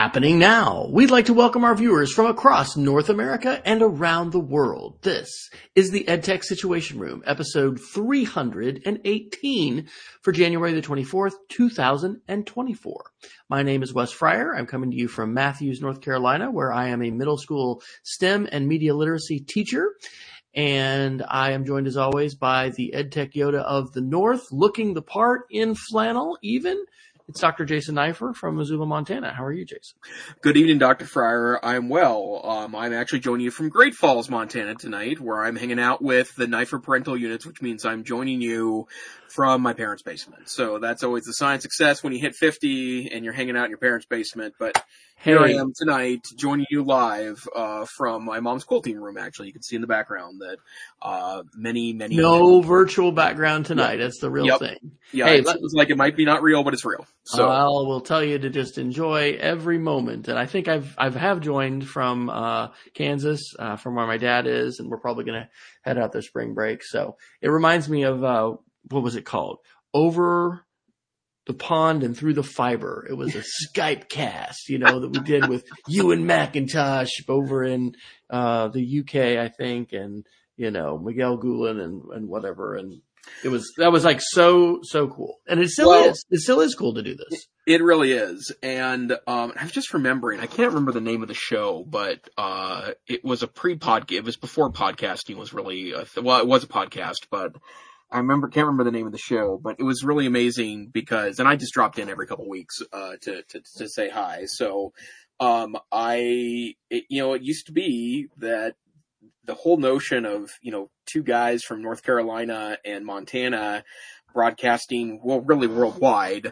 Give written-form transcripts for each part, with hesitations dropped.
happening now. We'd like to welcome our viewers from across North America and around the world. This is the EdTech Situation Room, episode 318 for January the 24th, 2024. My name is Wes Fryer. I'm coming to you from Matthews, North Carolina, where I am a middle school STEM and media literacy teacher. And I am joined, as always, by the EdTech Yoda of the North, looking the part in flannel even. It's Dr. Jason Neiffer from Missoula, Montana. How are you, Jason? Good evening, Dr. Fryer. I'm well. I'm actually joining you from Great Falls, Montana tonight, where I'm hanging out with the Neiffer parental units, which means I'm joining you from my parents' basement. So that's always the sign of success when you hit 50 and you're hanging out in your parents' basement. But here I am tonight, joining you live from my mom's quilting room, actually. You can see in the background that many... No virtual background tonight. That's the real thing. Yeah, it seems like it might be not real, but it's real. So we'll tell you to just enjoy every moment. And I think I've joined from Kansas, from where my dad is, and we're probably going to head out their spring break. So it reminds me of, what was it called? Over the Pond and Through the Fiber. It was a Skype cast, that we did with Ewan McIntosh over in the UK, I think, and Miguel Gulen and whatever. And that was like so cool. And it still is. It still is cool to do this. It really is. And I was just remembering, I can't remember the name of the show, but it was a pre-podcast. It was before podcasting was really it was a podcast, but can't remember the name of the show, but it was really amazing because, and I just dropped in every couple of weeks to say hi. So it used to be that the whole notion of, two guys from North Carolina and Montana broadcasting, well, really worldwide,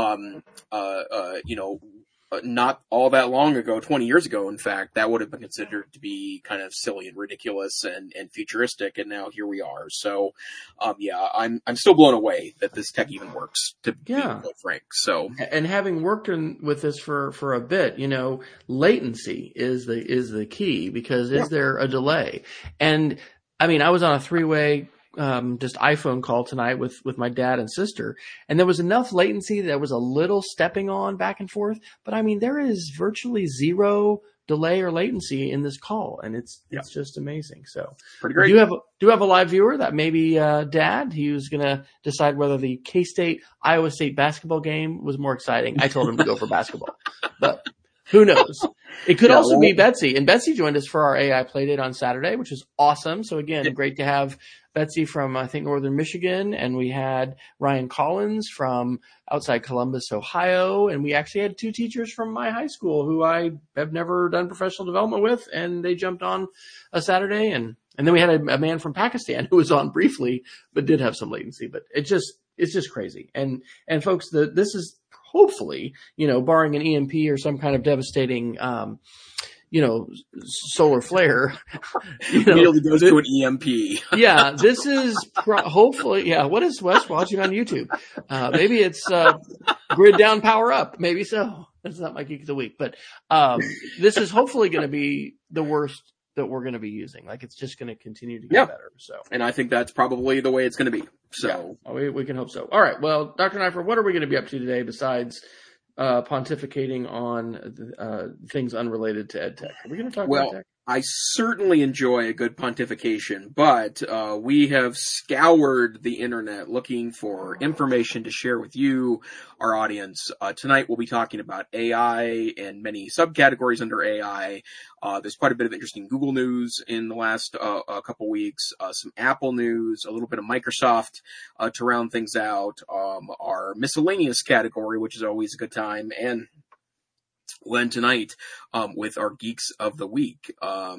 not all that long ago, 20 years ago, in fact, that would have been considered to be kind of silly and ridiculous and futuristic. And now here we are. So, I'm still blown away that this tech even works, to be quite frank. So, and having worked with this for a bit, latency is the key because is there a delay? And I mean, I was on a three-way just iPhone call tonight with my dad and sister, and there was enough latency that there was a little stepping on back and forth, but I mean, there is virtually zero delay or latency in this call, and it's just amazing. So pretty great. Do have a live viewer that maybe Dad, he was gonna decide whether the K-State Iowa State basketball game was more exciting. I told him to go for basketball, but who knows? It could also be Betsy. And Betsy joined us for our AI Playdate on Saturday, which is awesome. So again, great to have Betsy from, I think, Northern Michigan. And we had Ryan Collins from outside Columbus, Ohio. And we actually had two teachers from my high school who I have never done professional development with. And they jumped on a Saturday. And then we had a man from Pakistan who was on briefly, but did have some latency. But it's just crazy. And folks, this is, hopefully, barring an EMP or some kind of devastating, solar flare, immediately goes to an EMP. Yeah, this is hopefully, what is Wes watching on YouTube? Maybe it's, grid down, power up. Maybe so. That's not my geek of the week, but, this is hopefully going to be the worst that we're going to be using. Like, it's just going to continue to get better. So, and I think that's probably the way it's going to be. So we can hope so. All right. Well, Dr. Neiffer, what are we going to be up to today besides pontificating on things unrelated to EdTech? Are we going to talk about EdTech? I certainly enjoy a good pontification, but we have scoured the internet looking for information to share with you, our audience. Tonight we'll be talking about AI and many subcategories under AI. There's quite a bit of interesting Google news in the last couple weeks, some Apple news, a little bit of Microsoft to round things out, our miscellaneous category, which is always a good time, and we'll end tonight with our Geeks of the Week.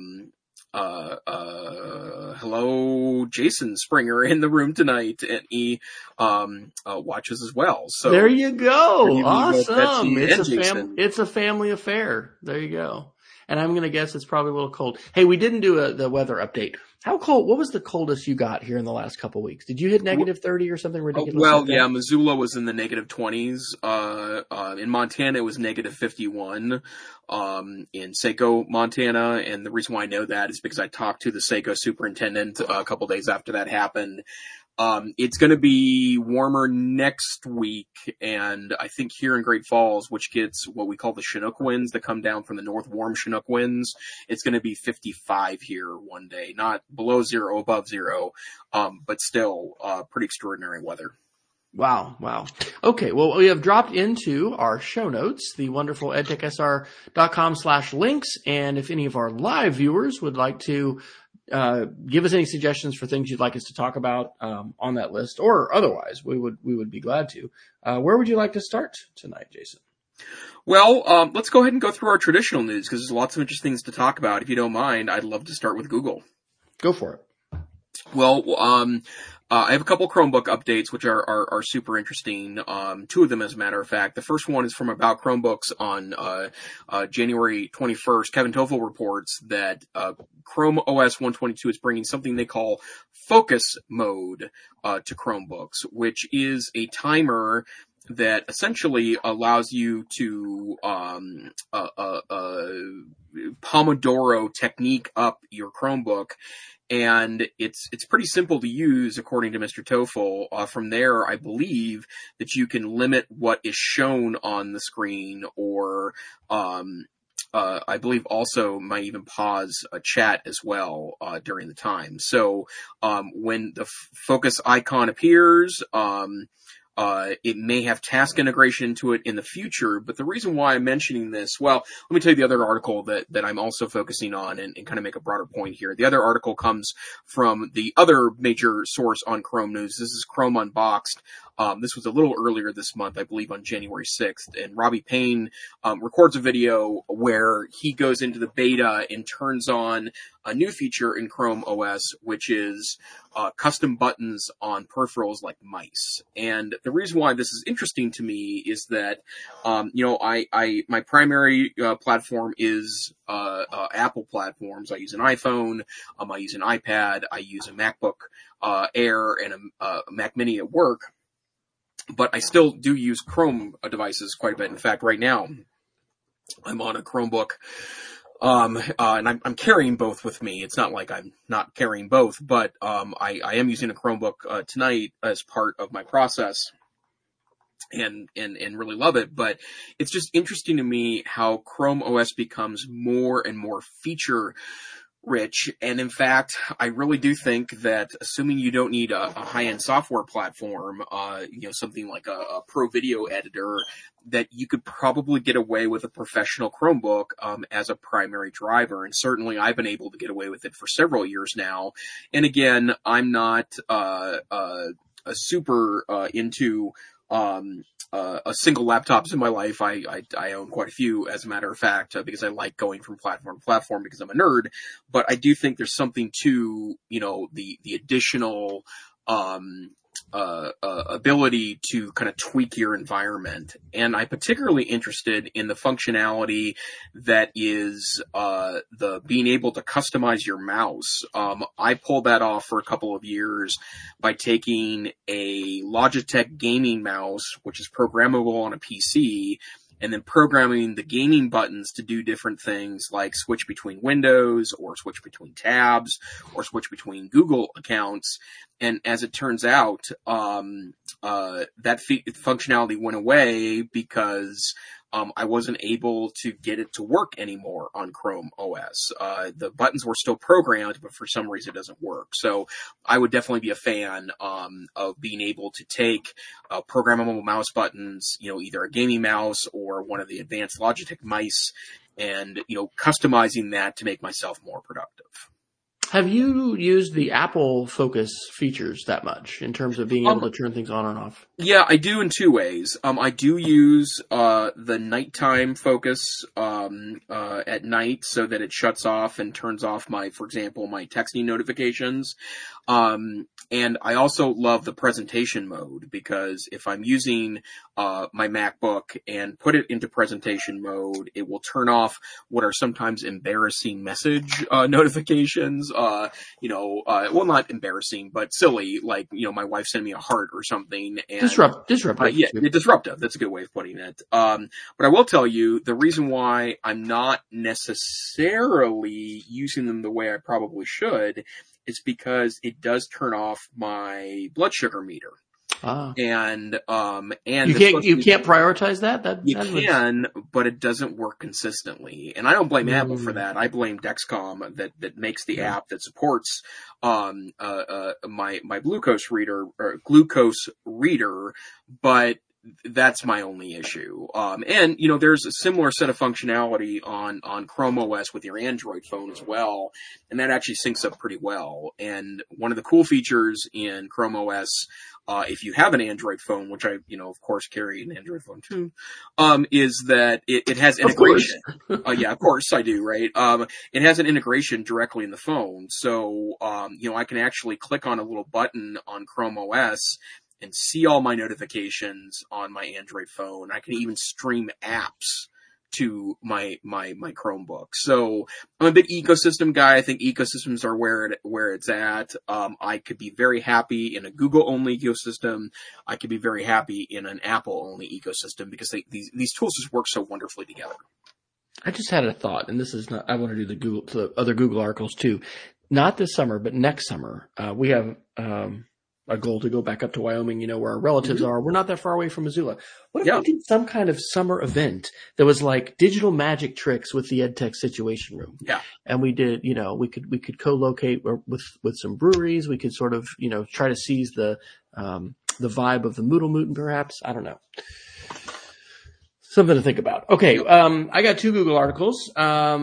Hello, Jason Springer in the room tonight, and he watches as well. So there you go. Awesome. It's a family affair. There you go. And I'm going to guess it's probably a little cold. Hey, we didn't do the weather update. How cold? What was the coldest you got here in the last couple of weeks? Did you hit negative 30 or something ridiculous? Well, yeah, Missoula was in the negative 20s. In Montana, it was negative 51. In Saco, Montana, and the reason why I know that is because I talked to the Saco superintendent a couple days after that happened. It's going to be warmer next week, and I think here in Great Falls, which gets what we call the Chinook winds that come down from the north, warm Chinook winds, it's going to be 55 here one day. Not below zero, above zero, but still pretty extraordinary weather. Wow. Okay, well, we have dropped into our show notes, the wonderful edtechsr.com/links, and if any of our live viewers would like to give us any suggestions for things you'd like us to talk about on that list, or otherwise, we would be glad to. Where would you like to start tonight, Jason? Well, let's go ahead and go through our traditional news, because there's lots of interesting things to talk about. If you don't mind, I'd love to start with Google. Go for it. Well, I have a couple Chromebook updates, which are super interesting. Two of them, as a matter of fact. The first one is from About Chromebooks on January 21st. Kevin Toffel reports that Chrome OS 122 is bringing something they call Focus Mode to Chromebooks, which is a timer that essentially allows you to Pomodoro technique up your Chromebook. And it's pretty simple to use, according to Mr. Toffel. From there, I believe that you can limit what is shown on the screen, or I believe also might even pause a chat as well during the time. So when the focus icon appears, it may have task integration into it in the future, but the reason why I'm mentioning this, well, let me tell you the other article that I'm also focusing on and kind of make a broader point here. The other article comes from the other major source on Chrome news. This is Chrome Unboxed. This was a little earlier this month, I believe on January 6th, and Robbie Payne records a video where he goes into the beta and turns on a new feature in Chrome OS, which is custom buttons on peripherals like mice. And the reason why this is interesting to me is that, my primary platform is Apple platforms. I use an iPhone, I use an iPad, I use a MacBook Air and a Mac Mini at work. But I still do use Chrome devices quite a bit. In fact, right now, I'm on a Chromebook, and I'm carrying both with me. It's not like I'm not carrying both, but I am using a Chromebook tonight as part of my process, and really love it. But it's just interesting to me how Chrome OS becomes more and more feature rich. And in fact, I really do think that, assuming you don't need a high-end software platform, something like a pro video editor, that you could probably get away with a professional Chromebook as a primary driver. And certainly I've been able to get away with it for several years now. And again, I'm not super into a single laptops in my life. I own quite a few, as a matter of fact, because I like going from platform to platform because I'm a nerd. But I do think there's something to, the additional, ability to kind of tweak your environment. And I'm particularly interested in the functionality that is, the being able to customize your mouse. I pulled that off for a couple of years by taking a Logitech gaming mouse, which is programmable on a PC, and then programming the gaming buttons to do different things like switch between windows or switch between tabs or switch between Google accounts. And as it turns out, that functionality went away because I wasn't able to get it to work anymore on Chrome OS. The buttons were still programmed, but for some reason it doesn't work. So I would definitely be a fan of being able to take programmable mouse buttons, either a gaming mouse or one of the advanced Logitech mice, and customizing that to make myself more productive. Have you used the Apple Focus features that much in terms of being able to turn things on and off? Yeah, I do in two ways. I do use the nighttime focus at night so that it shuts off and turns off for example, my texting notifications. And I also love the presentation mode, because if I'm using my MacBook and put it into presentation mode, it will turn off what are sometimes embarrassing message notifications. Well, not embarrassing, but silly, like, my wife sent me a heart or something. And, disruptive. Yeah, disruptive. That's a good way of putting it. But I will tell you, the reason why I'm not necessarily using them the way I probably should is because it does turn off my blood sugar meter. And you can't prioritize that. You can, but it doesn't work consistently. And I don't blame Apple for that. I blame Dexcom that makes the app that supports my glucose reader, but that's my only issue. And there's a similar set of functionality on Chrome OS with your Android phone as well, and that actually syncs up pretty well. And one of the cool features in Chrome OS, if you have an Android phone, which I, of course carry an Android phone too, is that it has integration. Yeah, of course I do, right? It has an integration directly in the phone. So, I can actually click on a little button on Chrome OS and see all my notifications on my Android phone. I can even stream apps to my Chromebook. So I'm a big ecosystem guy. I think ecosystems are where it's at. I could be very happy in a Google only ecosystem. I could be very happy in an Apple only ecosystem because these tools just work so wonderfully together. I just had a thought, and this is not, I want to do the other Google articles too. Not this summer, but next summer, we have, a goal to go back up to Wyoming, where our relatives are. We're not that far away from Missoula. What if we did some kind of summer event that was like digital magic tricks with the EdTech Situation Room? Yeah. And we did, we could co-locate with some breweries. We could sort of, try to seize the vibe of the Moodle perhaps. I don't know. Something to think about. Okay. I got 2 Google articles.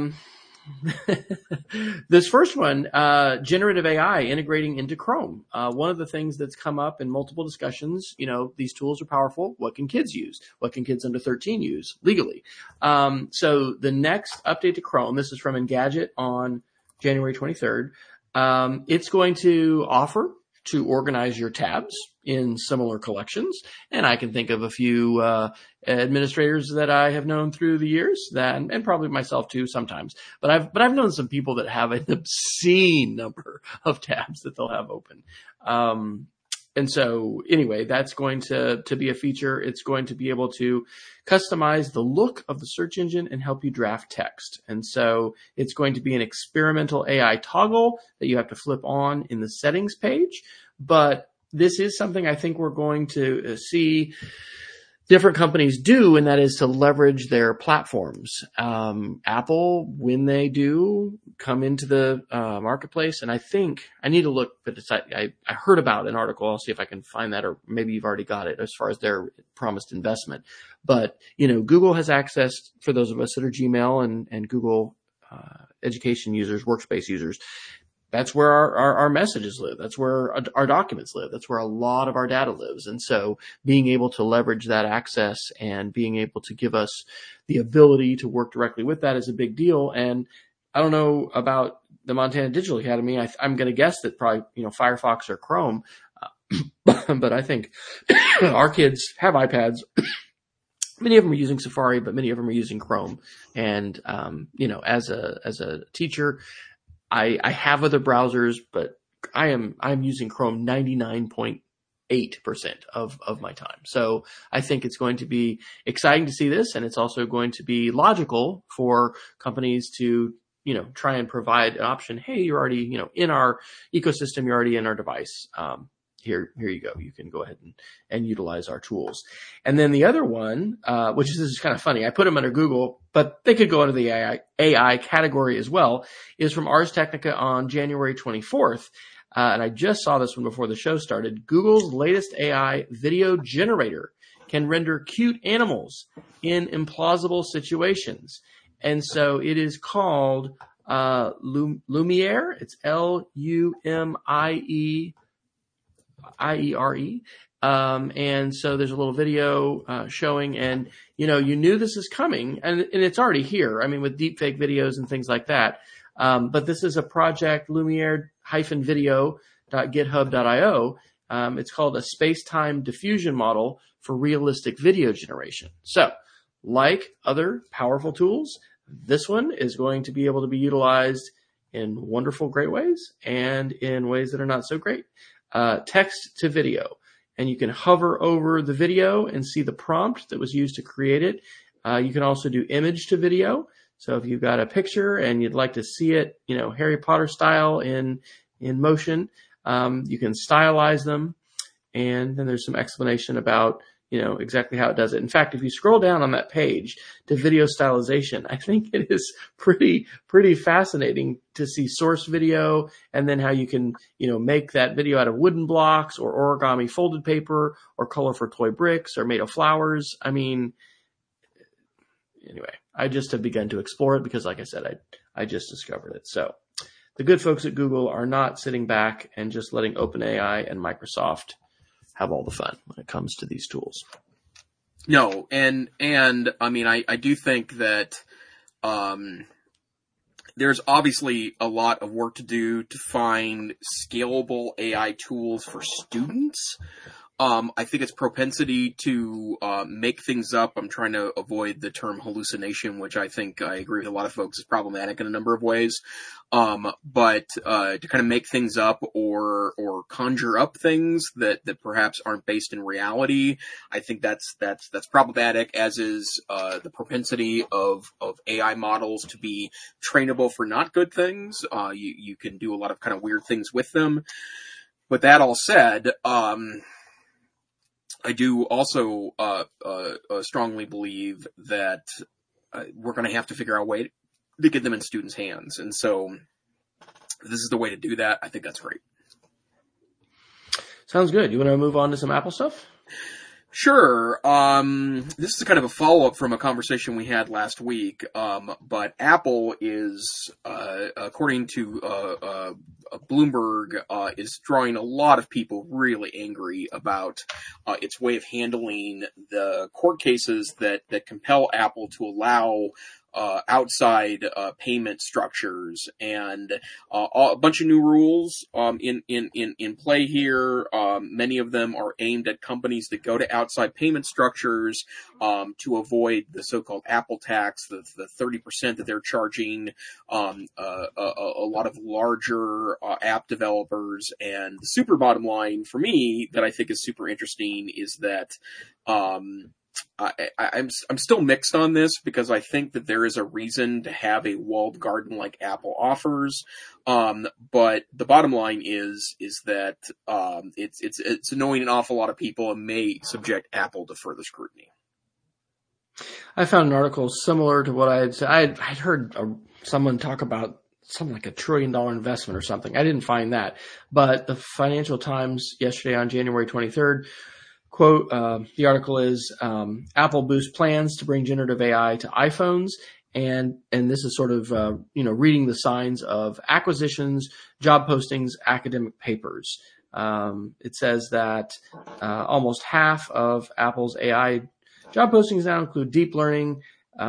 This first one, generative AI integrating into Chrome. One of the things that's come up in multiple discussions, these tools are powerful. What can kids use? What can kids under 13 use legally? So the next update to Chrome, this is from Engadget on January 23rd. It's going to offer to organize your tabs in similar collections. And I can think of a few administrators that I have known through the years and probably myself too sometimes. But I've known some people that have an obscene number of tabs that they'll have open. And so anyway, that's going to be a feature. It's going to be able to customize the look of the search engine and help you draft text. And so it's going to be an experimental AI toggle that you have to flip on in the settings page. But this is something I think we're going to see different companies do, and that is to leverage their platforms. Apple, when they do come into the marketplace, and I think I need to look, but I heard about an article. I'll see if I can find that, or maybe you've already got it as far as their promised investment. But, Google has access, for those of us that are Gmail and Google education users, workspace users. That's where our messages live. That's where our documents live. That's where a lot of our data lives. And so being able to leverage that access and being able to give us the ability to work directly with that is a big deal. And I don't know about the Montana Digital Academy. I'm going to guess that probably, Firefox or Chrome. But I think our kids have iPads. Many of them are using Safari, but many of them are using Chrome. And, as a teacher, I have other browsers, but I'm using Chrome 99.8% of my time. So I think it's going to be exciting to see this, and it's also going to be logical for companies to, try and provide an option. Hey, you're already, in our ecosystem, you're already in our device. Here you go. You can go ahead and utilize our tools. And then the other one, which is kind of funny, I put them under Google, but they could go under the AI category as well, is from Ars Technica on January 24th. And I just saw this one before the show started. Google's latest AI video generator can render cute animals in implausible situations. And so it is called Lumiere. It's Lumiere. And so there's a little video showing, and you knew this is coming, and it's already here. I mean, with deepfake videos and things like that. But this is a project, Lumiere-video.github.io. It's called a space-time diffusion model for realistic video generation. So, like other powerful tools, this one is going to be able to be utilized in wonderful, great ways and in ways that are not so great. Text to video, and you can hover over the video and see the prompt that was used to create it. You can also do image to video. So if you've got a picture and you'd like to see it, Harry Potter style in in motion. You can stylize them, and then there's some explanation about, exactly how it does it. In fact, if you scroll down on that page to video stylization, I think it is pretty fascinating to see source video, and then how you can, make that video out of wooden blocks or origami folded paper or color for toy bricks or made of flowers. I mean, anyway, I just have begun to explore it because, like I said, I just discovered it. So the good folks at Google are not sitting back and just letting OpenAI and Microsoft have all the fun when it comes to these tools. No, and I mean, I do think that there's obviously a lot of work to do to find scalable AI tools for students. I think its propensity to make things up. I'm trying to avoid the term hallucination, which I think I agree with a lot of folks is problematic in a number of ways. But to kind of make things up or conjure up things that perhaps aren't based in reality, I think that's problematic. As is the propensity of AI models to be trainable for not good things. You can do a lot of kind of weird things with them. But that all said, I do also strongly believe that we're going to have to figure out a way to get them in students' hands. And so this is the way to do that. I think that's great. Sounds good. You want to move on to some Apple stuff? Sure. This is kind of a follow-up from a conversation we had last week. But Apple is, according to Bloomberg, is drawing a lot of people really angry about its way of handling the court cases that compel Apple to allow outside payment structures, and a bunch of new rules in play here. Many of them are aimed at companies that go to outside payment structures to avoid the so-called Apple tax, the 30% that they're charging a lot of larger app developers. And the super bottom line for me that I think is super interesting is that I'm still mixed on this, because I think that there is a reason to have a walled garden like Apple offers. But the bottom line is that it's annoying an awful lot of people and may subject Apple to further scrutiny. I found an article similar to what I had said. I'd heard someone talk about something like $1 trillion investment or something. I didn't find that, but the Financial Times yesterday on January 23rd. Quote, the article is, Apple boosts plans to bring generative AI to iPhones. And this is sort of, reading the signs of acquisitions, job postings, academic papers. It says that, almost half of Apple's AI job postings now include deep learning. They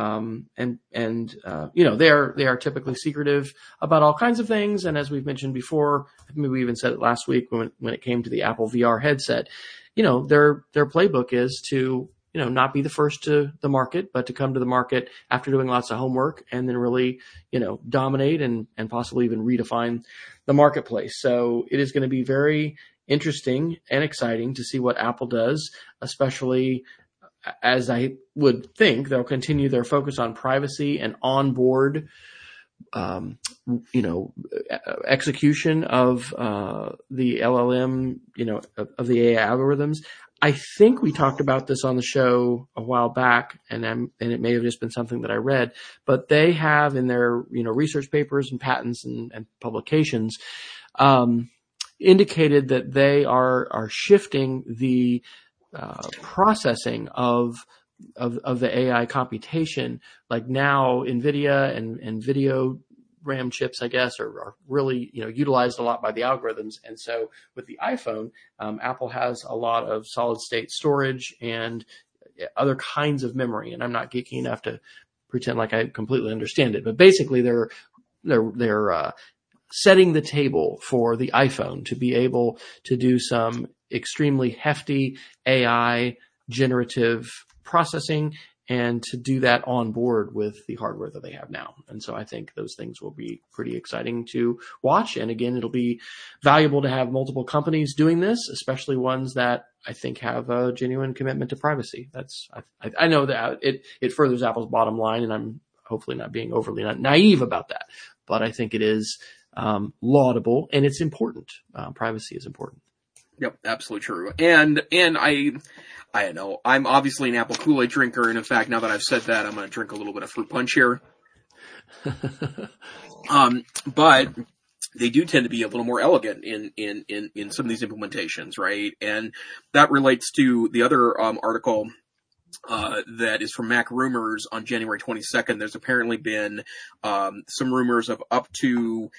are typically secretive about all kinds of things. And as we've mentioned before, maybe we even said it last week when it came to the Apple VR headset, their playbook is to, not be the first to the market, but to come to the market after doing lots of homework and then really, dominate and possibly even redefine the marketplace. So it is going to be very interesting and exciting to see what Apple does, especially as I would think they'll continue their focus on privacy and onboard, execution of the LLM, of the AI algorithms. I think we talked about this on the show a while back, and it may have just been something that I read, but they have in their, research papers and patents and publications, indicated that they are shifting the processing of the AI computation. Like now NVIDIA and video RAM chips, I guess, are really, utilized a lot by the algorithms. And so with the iPhone, Apple has a lot of solid state storage and other kinds of memory. And I'm not geeky enough to pretend like I completely understand it, but basically they're setting the table for the iPhone to be able to do some extremely hefty AI generative processing, and to do that on board with the hardware that they have now. And so I think those things will be pretty exciting to watch. And again, it'll be valuable to have multiple companies doing this, especially ones that I think have a genuine commitment to privacy. I know that it furthers Apple's bottom line, and I'm hopefully not being overly naive about that, but I think it is laudable, and it's important. Privacy is important. Yep, absolutely true. And I don't know. I'm obviously an apple Kool-Aid drinker, and in fact, now that I've said that, I'm going to drink a little bit of fruit punch here. But they do tend to be a little more elegant in some of these implementations, right? And that relates to the other article that is from Mac Rumors on January 22nd. There's apparently been some rumors of up to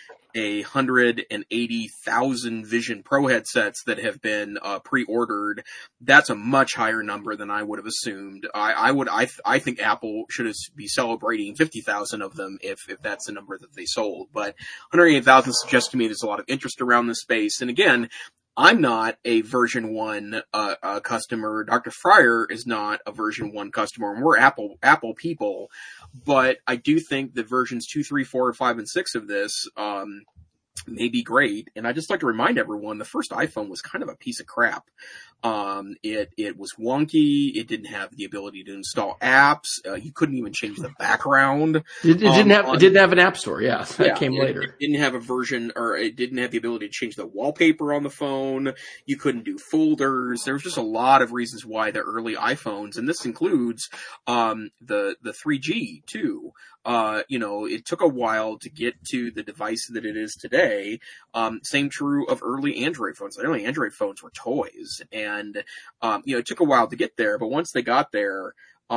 180,000 Vision Pro headsets that have been pre-ordered. That's a much higher number than I would have assumed. I think Apple should be celebrating 50,000 of them if that's the number that they sold. But 180,000 suggests to me there's a lot of interest around this space. And again, I'm not a version 1 customer. Dr. Fryer is not a version 1 customer, and we're Apple people. But I do think that versions 2, 3, 4, 5, and 6 of this may be great. And I just like to remind everyone, the first iPhone was kind of a piece of crap. It was wonky. It didn't have the ability to install apps. You couldn't even change the background. It didn't have an app store. Yeah, that came later. It didn't have a version, or it didn't have the ability to change the wallpaper on the phone. You couldn't do folders. There was just a lot of reasons why the early iPhones, and this includes the 3G too. It took a while to get to the device that it is today. Same true of early Android phones. The early Android phones were toys, and it took a while to get there. But once they got there,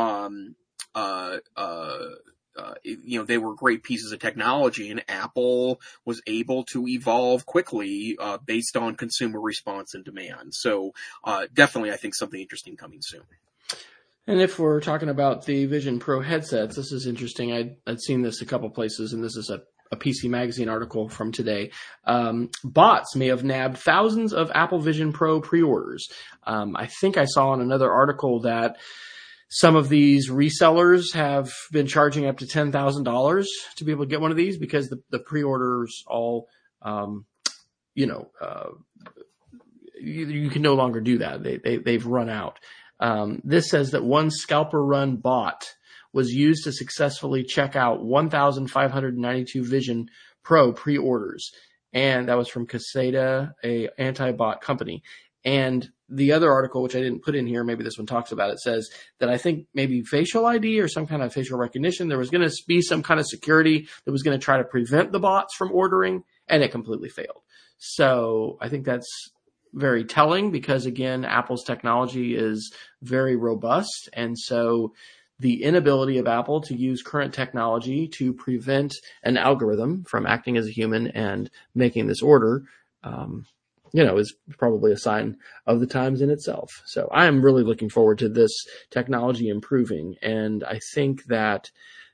they were great pieces of technology, and Apple was able to evolve quickly based on consumer response and demand. So definitely, I think something interesting coming soon. And if we're talking about the Vision Pro headsets, this is interesting. I'd seen this a couple places, and this is a PC Magazine article from today. Bots may have nabbed thousands of Apple Vision Pro pre-orders. I think I saw in another article that some of these resellers have been charging up to $10,000 to be able to get one of these because the pre-orders all, you can no longer do that. They've run out. This says that one scalper run bot was used to successfully check out 1,592 Vision Pro pre-orders. And that was from Caseta, a anti-bot company. And the other article, which I didn't put in here, maybe this one talks about it, says that I think maybe facial ID or some kind of facial recognition, there was going to be some kind of security that was going to try to prevent the bots from ordering, and it completely failed. So I think that's very telling because, again, Apple's technology is very robust. And so the inability of Apple to use current technology to prevent an algorithm from acting as a human and making this order, is probably a sign of the times in itself. So I am really looking forward to this technology improving. And I think that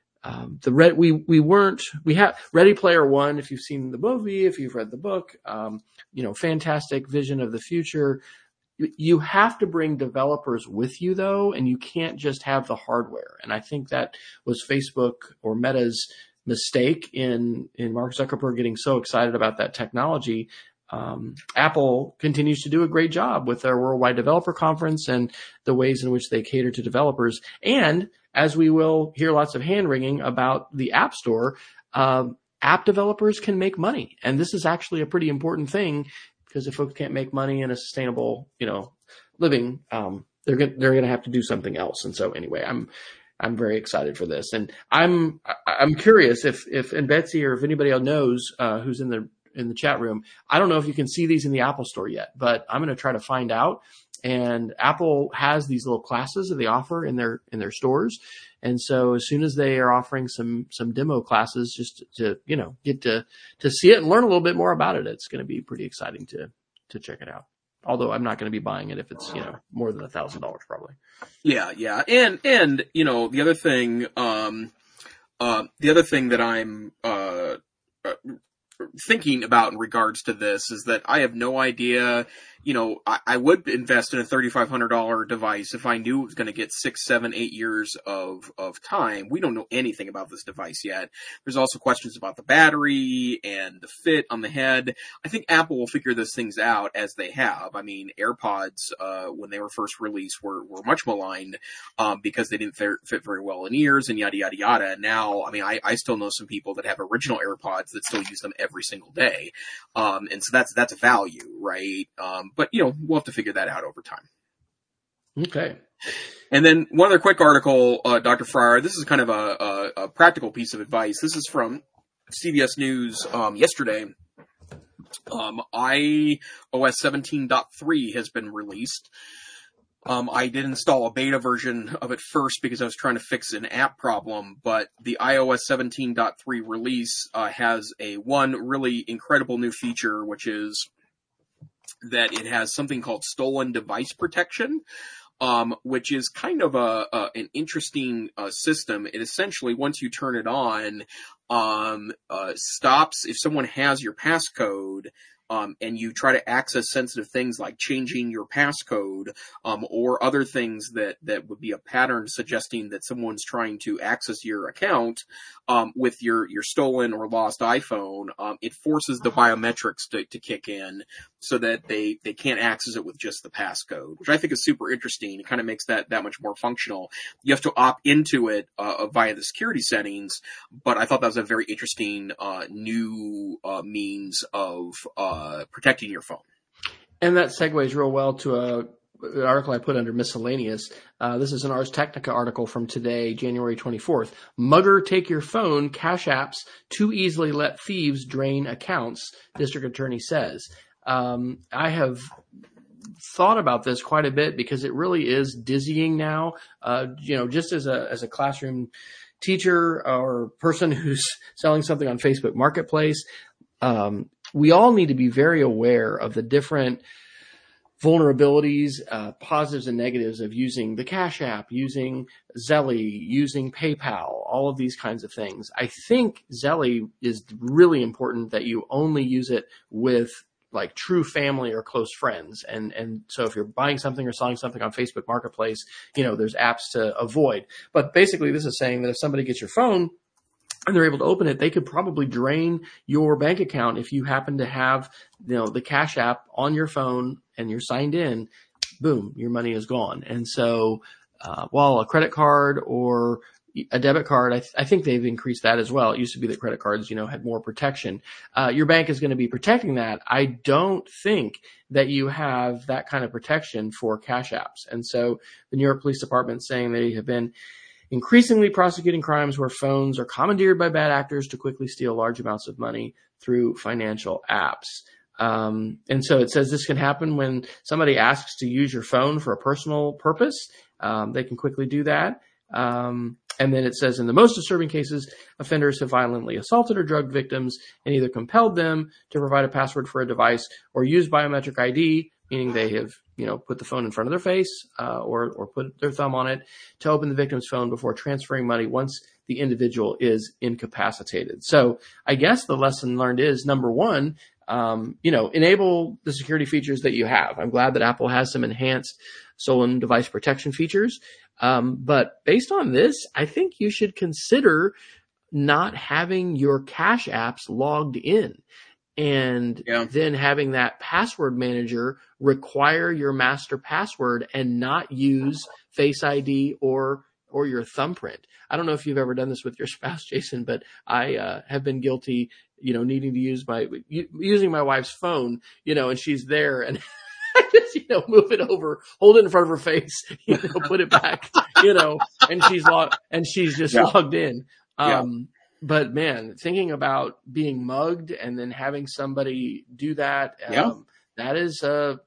we have Ready Player One. If you've seen the movie, if you've read the book, fantastic vision of the future. You have to bring developers with you though, and you can't just have the hardware. And I think that was Facebook or Meta's mistake in Mark Zuckerberg getting so excited about that technology. Apple continues to do a great job with their Worldwide Developer Conference and the ways in which they cater to developers. And as we will hear lots of hand wringing about the App Store, app developers can make money. And this is actually a pretty important thing because if folks can't make money in a sustainable, living, they're going to have to do something else. And so anyway, I'm very excited for this. And I'm curious if and Betsy or if anybody else knows, who's in the chat room, I don't know if you can see these in the Apple Store yet, but I'm going to try to find out. And Apple has these little classes that they offer in their stores. And so as soon as they are offering some demo classes just to, get to see it and learn a little bit more about it, it's going to be pretty exciting to check it out. Although I'm not going to be buying it if it's, more than $1,000 probably. Yeah. Yeah. And, the other thing that I'm, thinking about in regards to this is that I have no idea I would invest in a $3,500 device if I knew it was going to get 6, 7, 8 years of time. We don't know anything about this device yet. There's also questions about the battery and the fit on the head. I think Apple will figure those things out as they have. I mean, AirPods, when they were first released were much maligned, because they didn't fit very well in ears and yada, yada, yada. Now, I mean, I still know some people that have original AirPods that still use them every single day. And so that's a value, right? But we'll have to figure that out over time. Okay. And then one other quick article, Dr. Fryer, this is kind of a practical piece of advice. This is from CBS News, yesterday. iOS 17.3 has been released. I did install a beta version of it first because I was trying to fix an app problem, but the iOS 17.3 release has one really incredible new feature, which is that it has something called stolen device protection, which is kind of an interesting system. It essentially, once you turn it on, stops if someone has your passcode, and you try to access sensitive things like changing your passcode, or other things that would be a pattern suggesting that someone's trying to access your account, with your stolen or lost iPhone, it forces the biometrics to kick in so that they can't access it with just the passcode, which I think is super interesting. It kind of makes that much more functional. You have to opt into it via the security settings, but I thought that was a very interesting new means of protecting your phone. And that segues real well to an article I put under miscellaneous. This is an Ars Technica article from today, January 24th. Mugger take your phone, cash apps too easily let thieves drain accounts, district attorney says. I have thought about this quite a bit because it really is dizzying now. Just as a classroom teacher or person who's selling something on Facebook Marketplace, we all need to be very aware of the different vulnerabilities, positives and negatives of using the Cash App, using Zelly, using PayPal, all of these kinds of things. I think Zelly is really important that you only use it with like true family or close friends. And so if you're buying something or selling something on Facebook Marketplace, there's apps to avoid. But basically this is saying that if somebody gets your phone and they're able to open it, they could probably drain your bank account if you happen to have, the Cash App on your phone and you're signed in. Boom, your money is gone. And so, while a credit card or a debit card, I think they've increased that as well. It used to be that credit cards, had more protection. Your bank is going to be protecting that. I don't think that you have that kind of protection for Cash Apps. And so the New York Police Department is saying they have been increasingly prosecuting crimes where phones are commandeered by bad actors to quickly steal large amounts of money through financial apps. And so it says this can happen when somebody asks to use your phone for a personal purpose. They can quickly do that. And then it says in the most disturbing cases, offenders have violently assaulted or drugged victims and either compelled them to provide a password for a device or use biometric ID, meaning they have, put the phone in front of their face, or put their thumb on it to open the victim's phone before transferring money once the individual is incapacitated. So I guess the lesson learned is, number one, enable the security features that you have. I'm glad that Apple has some enhanced stolen device protection features. But based on this, I think you should consider not having your Cash Apps logged in. And then having that password manager require your master password and not use Face ID or your thumbprint. I don't know if you've ever done this with your spouse, Jason, but I have been guilty, needing to using my wife's phone, and she's there and I just, move it over, hold it in front of her face, put it back, and she's just logged in. But man, thinking about being mugged and then having somebody do that, that is,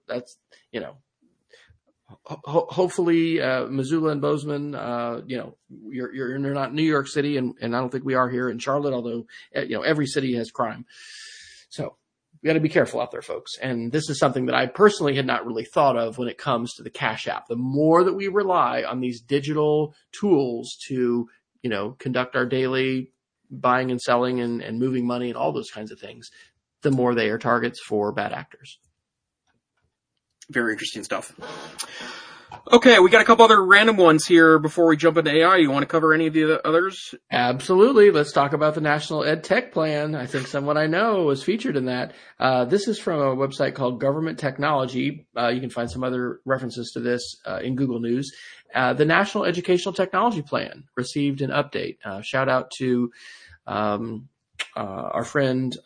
hopefully, Missoula and Bozeman, you're not New York City, and I don't think we are here in Charlotte, although, every city has crime. So we got to be careful out there, folks. And this is something that I personally had not really thought of when it comes to the Cash App. The more that we rely on these digital tools to, conduct our daily buying and selling and moving money and all those kinds of things, the more they are targets for bad actors. Very interesting stuff. Okay, we got a couple other random ones here before we jump into AI. You want to cover any of the others? Absolutely. Let's talk about the National Ed Tech Plan. I think someone I know was featured in that. This is from a website called Government Technology. You can find some other references to this in Google News. The National Educational Technology Plan received an update. Shout out to our friend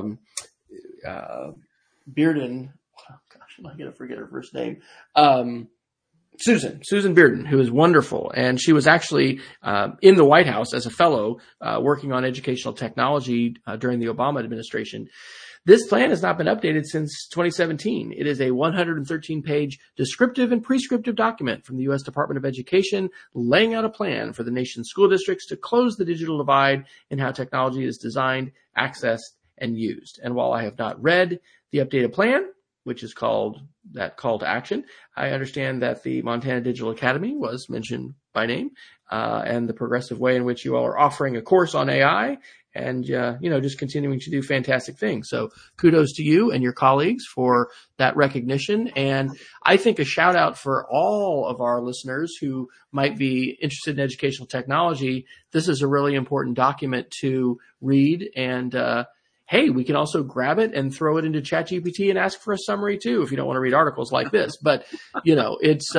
Bearden. Oh, gosh, I'm going to forget her first name. Susan Bearden, who is wonderful. And she was actually in the White House as a fellow working on educational technology during the Obama administration. This plan has not been updated since 2017. It is a 113-page descriptive and prescriptive document from the U.S. Department of Education laying out a plan for the nation's school districts to close the digital divide in how technology is designed, accessed, and used. And while I have not read the updated plan, which is called that call to action, I understand that the Montana Digital Academy was mentioned by name, and the progressive way in which you all are offering a course on AI and, just continuing to do fantastic things. So kudos to you and your colleagues for that recognition. And I think a shout out for all of our listeners who might be interested in educational technology. This is a really important document to read, and, hey, we can also grab it and throw it into ChatGPT and ask for a summary too, if you don't want to read articles like this. But, it's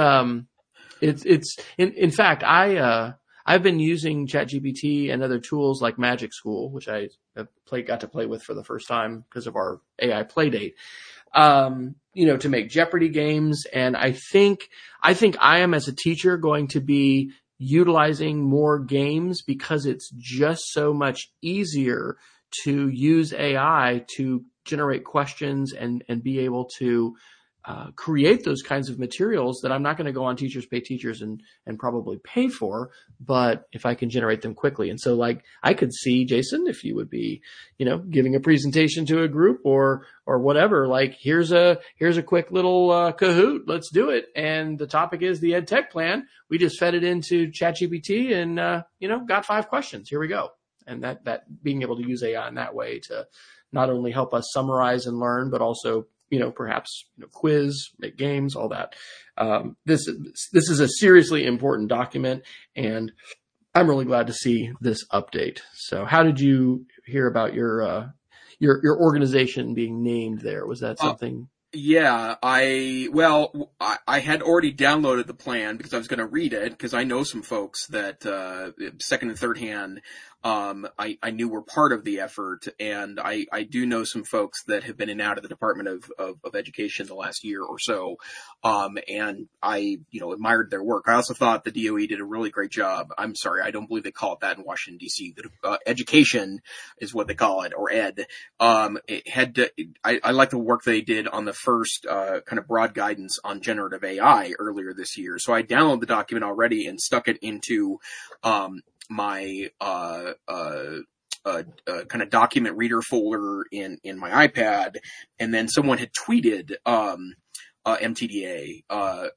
in fact, I've been using ChatGPT and other tools like Magic School, which I got to play with for the first time because of our AI Playdate, to make Jeopardy games. And I think I am, as a teacher, going to be utilizing more games because it's just so much easier to use AI to generate questions and be able to create those kinds of materials that I'm not going to go on Teachers Pay Teachers and probably pay for, but if I can generate them quickly. And so, like, I could see, Jason, if you would be, giving a presentation to a group or whatever, like, here's a quick little Kahoot, let's do it. And the topic is the Ed Tech Plan. We just fed it into ChatGPT and, got 5 questions. Here we go. And that being able to use AI in that way to not only help us summarize and learn, but also, perhaps quiz, make games, all that. This is a seriously important document, and I'm really glad to see this update. So, how did you hear about your organization being named there? Was that something? Yeah, I had already downloaded the plan because I was going to read it because I know some folks that second and third hand I knew were part of the effort, and I do know some folks that have been in and out of the Department of Education the last year or so, and I admired their work. I also thought the DOE did a really great job. I'm sorry, I don't believe they call it that in Washington D.C. Education is what they call it, or ed. I like the work they did on the first kind of broad guidance on generative AI earlier this year. So I downloaded the document already and stuck it into my kind of document reader folder in my iPad, and then someone had tweeted MTDA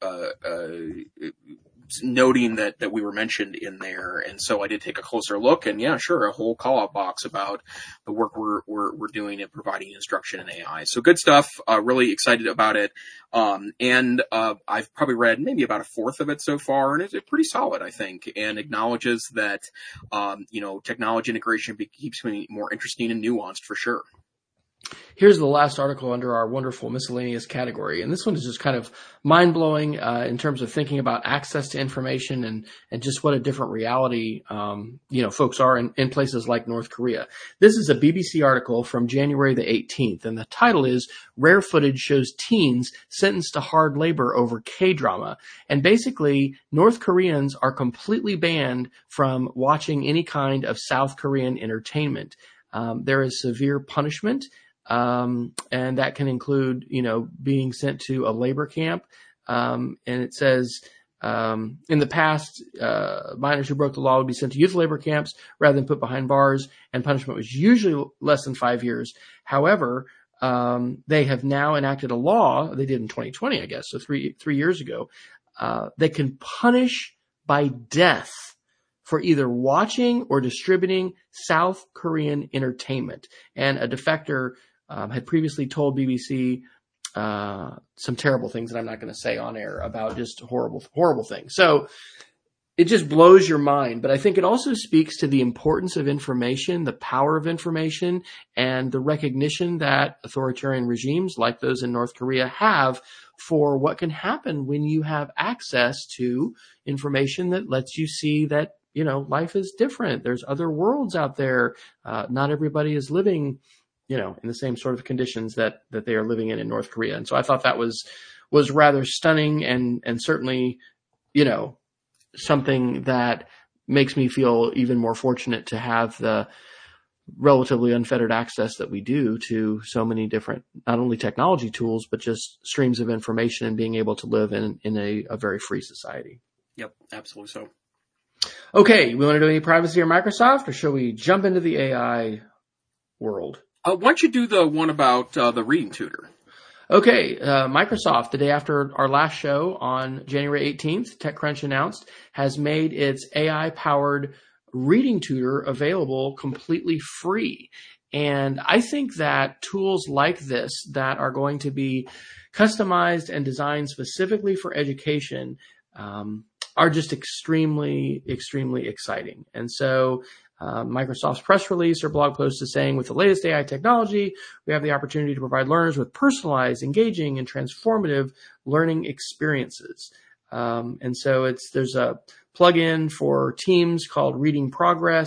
noting that we were mentioned in there, and so I did take a closer look, and yeah, sure, a whole call-out box about the work we're doing in providing instruction in AI. So good stuff. Really excited about it, and I've probably read maybe about a fourth of it so far, and it's pretty solid, I think, and acknowledges that technology integration keeps me more interesting and nuanced for sure. Here's the last article under our wonderful miscellaneous category. And this one is just kind of mind-blowing in terms of thinking about access to information and just what a different reality, folks are in places like North Korea. This is a BBC article from January the 18th, and the title is Rare Footage Shows Teens Sentenced to Hard Labor Over K-Drama. And basically, North Koreans are completely banned from watching any kind of South Korean entertainment. There is severe punishment. And that can include, being sent to a labor camp. And it says, in the past, minors who broke the law would be sent to youth labor camps rather than put behind bars, and punishment was usually less than 5 years. However, they have now enacted a law, they did in 2020, I guess, so three years ago, they can punish by death for either watching or distributing South Korean entertainment. And a defector had previously told BBC some terrible things that I'm not going to say on air about, just horrible things. So it just blows your mind. But I think it also speaks to the importance of information, the power of information, and the recognition that authoritarian regimes like those in North Korea have for what can happen when you have access to information that lets you see that, life is different. There's other worlds out there. Not everybody is living, in the same sort of conditions that they are living in North Korea. And so I thought that was rather stunning and certainly, something that makes me feel even more fortunate to have the relatively unfettered access that we do to so many different, not only technology tools, but just streams of information and being able to live in a very free society. Yep, absolutely so. Okay, we want to do any privacy or Microsoft, or shall we jump into the AI world? Why don't you do the one about the reading tutor? Okay, Microsoft, the day after our last show on January 18th, TechCrunch announced, has made its AI-powered reading tutor available completely free. And I think that tools like this that are going to be customized and designed specifically for education are just extremely, extremely exciting. And so Microsoft's press release or blog post is saying, with the latest AI technology, we have the opportunity to provide learners with personalized, engaging, and transformative learning experiences. And so there's a plugin for Teams called Reading Progress,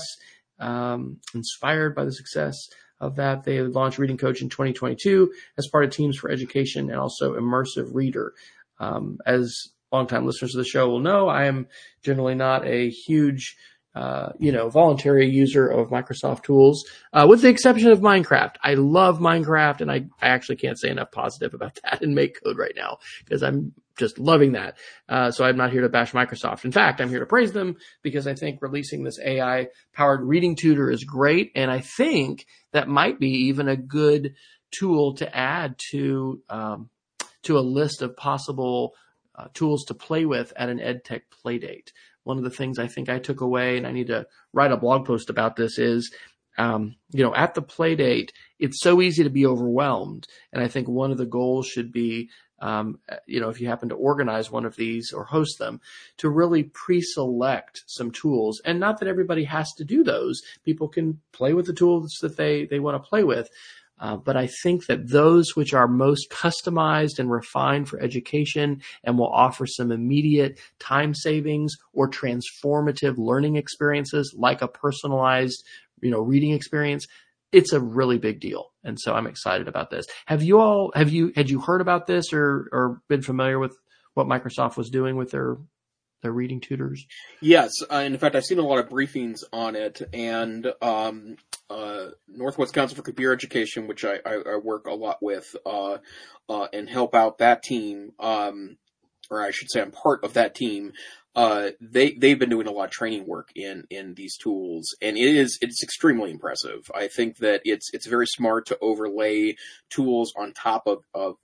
inspired by the success of that. They launched Reading Coach in 2022 as part of Teams for Education and also Immersive Reader. As longtime listeners of the show will know, I am generally not a huge voluntary user of Microsoft tools, with the exception of Minecraft. I love Minecraft, and I actually can't say enough positive about that in MakeCode right now, because I'm just loving that. So I'm not here to bash Microsoft. In fact, I'm here to praise them, because I think releasing this AI-powered reading tutor is great, and I think that might be even a good tool to add to a list of possible tools to play with at an EdTech Playdate. One of the things I think I took away, and I need to write a blog post about this, is, at the Playdate, it's so easy to be overwhelmed. And I think one of the goals should be, if you happen to organize one of these or host them, to really pre-select some tools. And not that everybody has to do those. People can play with the tools that they want to play with. But I think that those which are most customized and refined for education and will offer some immediate time savings or transformative learning experiences, like a personalized, reading experience, it's a really big deal. And so I'm excited about this. Had you heard about this or been familiar with what Microsoft was doing with their reading tutors? Yes. In fact, I've seen a lot of briefings on it, and Northwest Council for Computer Education, which I work a lot with, and help out that team, or I should say I'm part of that team. They've been doing a lot of training work in these tools, and it's extremely impressive. I think that it's very smart to overlay tools on top of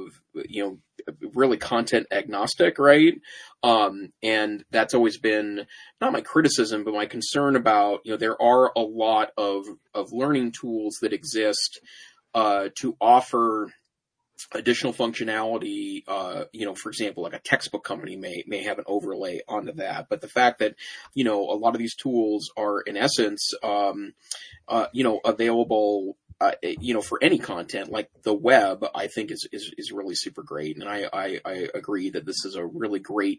really content agnostic, right? And that's always been not my criticism, but my concern about, there are a lot of learning tools that exist to offer additional functionality. For example, like a textbook company may have an overlay onto that. But the fact that, a lot of these tools are in essence, available, for any content like the web, I think is really super great. And I agree that this is a really great,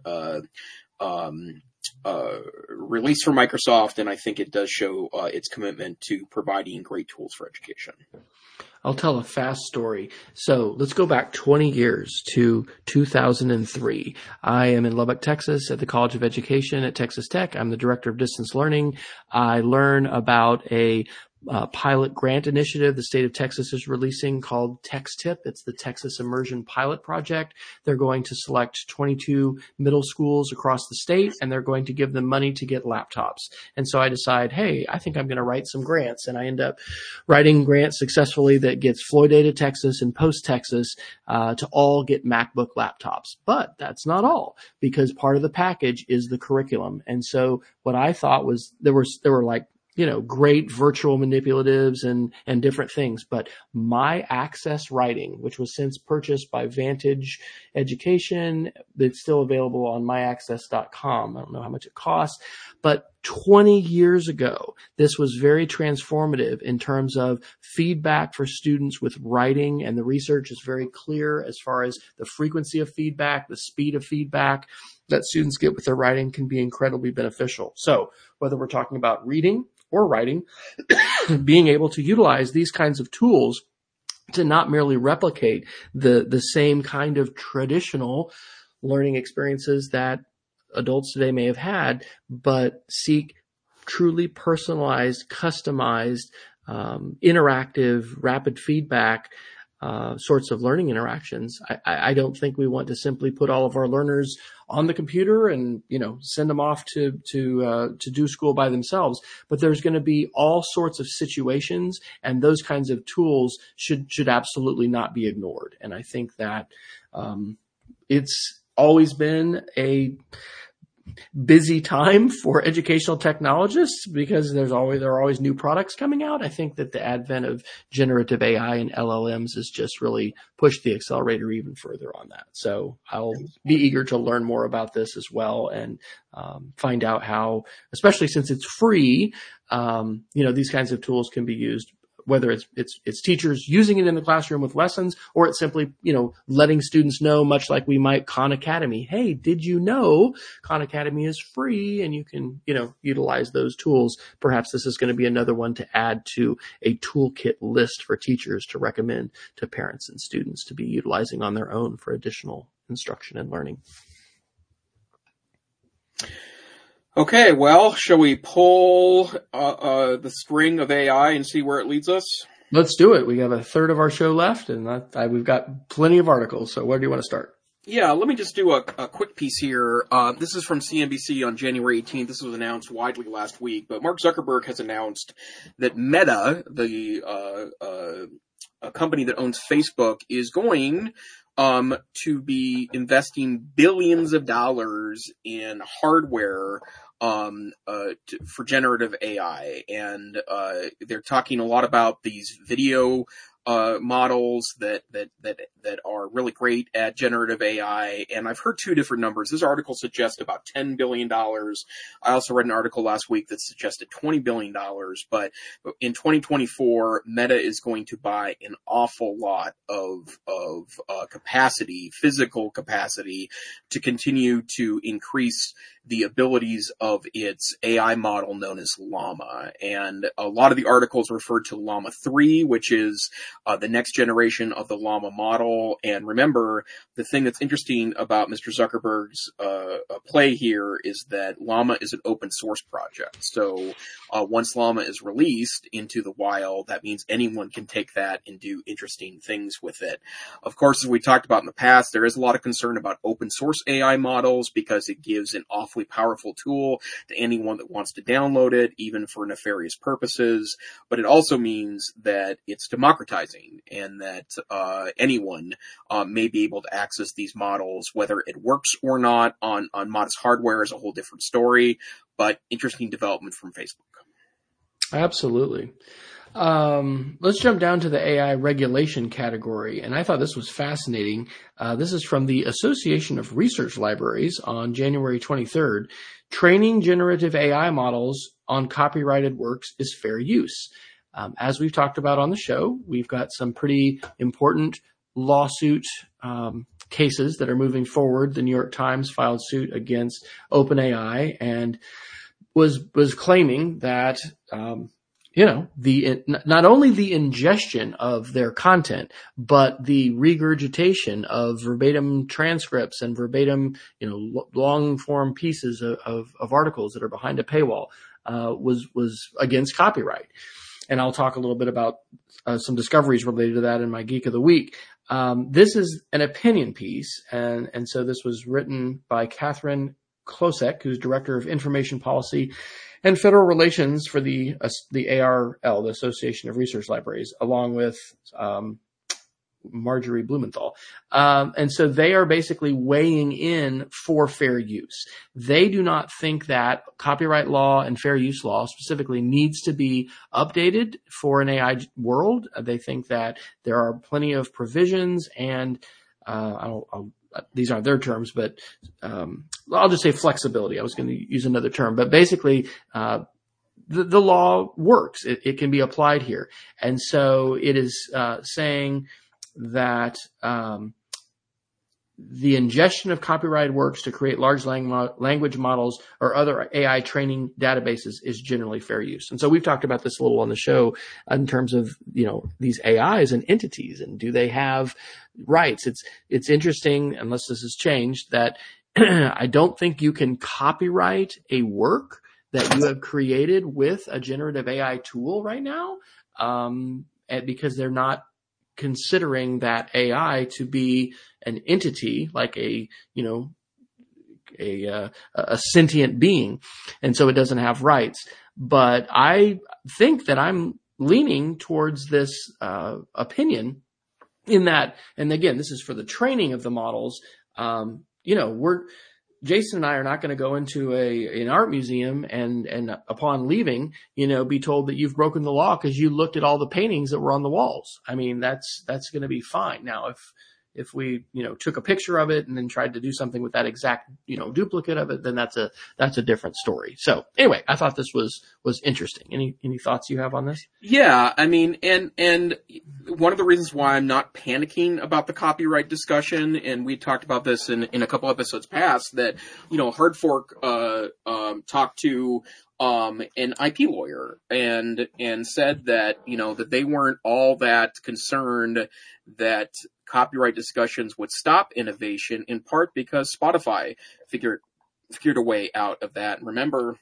release from Microsoft. And I think it does show, its commitment to providing great tools for education. I'll tell a fast story. So let's go back 20 years to 2003. I am in Lubbock, Texas at the College of Education at Texas Tech. I'm the director of distance learning. I learn about a pilot grant initiative the state of Texas is releasing called TexTip. It's the Texas Immersion Pilot Project. They're going to select 22 middle schools across the state, and they're going to give them money to get laptops. And so I decide, hey, I think I'm going to write some grants. And I end up writing grants successfully that gets Floydada, Texas and Post Texas to all get MacBook laptops. But that's not all, because part of the package is the curriculum. And so what I thought was there were like, great virtual manipulatives and different things. But My Access Writing, which was since purchased by Vantage Education, it's still available on myaccess.com. I don't know how much it costs, but 20 years ago, this was very transformative in terms of feedback for students with writing, and the research is very clear as far as the frequency of feedback, the speed of feedback that students get with their writing can be incredibly beneficial. So whether we're talking about reading or writing, being able to utilize these kinds of tools to not merely replicate the same kind of traditional learning experiences that adults today may have had, but seek truly personalized, customized, interactive, rapid feedback sorts of learning interactions. I don't think we want to simply put all of our learners on the computer and send them off to do school by themselves. But there's going to be all sorts of situations, and those kinds of tools should absolutely not be ignored. And I think that it's always been a busy time for educational technologists because there are always new products coming out. I think that the advent of generative AI and LLMs has just really pushed the accelerator even further on that. So I'll be eager to learn more about this as well and find out how, especially since it's free, these kinds of tools can be used, whether it's teachers using it in the classroom with lessons, or it's simply, letting students know, much like we might Khan Academy. Hey, did you know Khan Academy is free and you can, utilize those tools? Perhaps this is going to be another one to add to a toolkit list for teachers to recommend to parents and students to be utilizing on their own for additional instruction and learning. Okay, well, shall we pull the string of AI and see where it leads us? Let's do it. We have a third of our show left, and we've got plenty of articles. So where do you want to start? Yeah, let me just do a quick piece here. This is from CNBC on January 18th. This was announced widely last week, but Mark Zuckerberg has announced that Meta, a company that owns Facebook, is going to be investing billions of dollars in hardware for generative AI. And they're talking a lot about these video models that are really great at generative AI. And I've heard two different numbers. This article suggests about $10 billion. I also read an article last week that suggested $20 billion. But in 2024, Meta is going to buy an awful lot of capacity, physical capacity, to continue to increase the abilities of its AI model known as Llama. And a lot of the articles refer to Llama 3, which is the next generation of the Llama model. And remember, the thing that's interesting about Mr. Zuckerberg's play here is that Llama is an open source project. So once Llama is released into the wild, that means anyone can take that and do interesting things with it. Of course, as we talked about in the past, there is a lot of concern about open source AI models because it gives an awfully powerful tool to anyone that wants to download it, even for nefarious purposes. But it also means that it's democratizing and that anyone may be able to access these models. Whether it works or not on modest hardware is a whole different story, but interesting development from Facebook. Absolutely. Let's jump down to the AI regulation category. And I thought this was fascinating. This is from the Association of Research Libraries on January 23rd. Training generative AI models on copyrighted works is fair use. As we've talked about on the show, we've got some pretty important lawsuit cases that are moving forward. The New York Times filed suit against OpenAI and was claiming that not only the ingestion of their content, but the regurgitation of verbatim transcripts and verbatim, long form pieces of articles that are behind a paywall, was against copyright. And I'll talk a little bit about some discoveries related to that in my Geek of the Week. This is an opinion piece, and so this was written by Catherine Klosek, who's Director of Information Policy and Federal Relations for the ARL, the Association of Research Libraries, along with Marjorie Blumenthal. And so they are basically weighing in for fair use. They do not think that copyright law and fair use law specifically needs to be updated for an AI world. They think that there are plenty of provisions and, these aren't their terms, but I'll just say flexibility. I was going to use another term, but basically, the law works. It can be applied here. And so it is saying that the ingestion of copyrighted works to create large language models or other AI training databases is generally fair use. And so we've talked about this a little on the show in terms of, these AIs and entities, and do they have rights? It's interesting, unless this has changed, that I don't think you can copyright a work that you have created with a generative AI tool right now, because they're not considering that AI to be an entity, like a sentient being. And so it doesn't have rights. But I think that I'm leaning towards this opinion in that, and again, this is for the training of the models. Jason and I are not going to go into an art museum and upon leaving, be told that you've broken the law because you looked at all the paintings that were on the walls. I mean, that's going to be fine. Now, if we, took a picture of it and then tried to do something with that exact, duplicate of it, then that's a different story. So anyway, I thought this was interesting. Any thoughts you have on this? Yeah. I mean, and one of the reasons why I'm not panicking about the copyright discussion, and we talked about this in a couple episodes past, that, Hard Fork, talked to, an IP lawyer and said that, that they weren't all that concerned that copyright discussions would stop innovation, in part because Spotify figured a way out of that. And remember,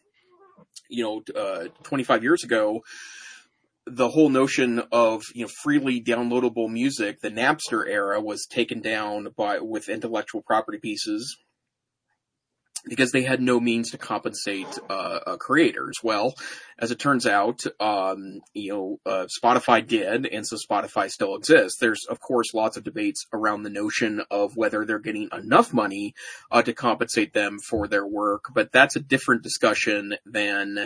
25 years ago, the whole notion of, freely downloadable music, the Napster era, was taken down with intellectual property pieces because they had no means to compensate creators. Well, as it turns out, Spotify did, and so Spotify still exists. There's, of course, lots of debates around the notion of whether they're getting enough money to compensate them for their work, but that's a different discussion than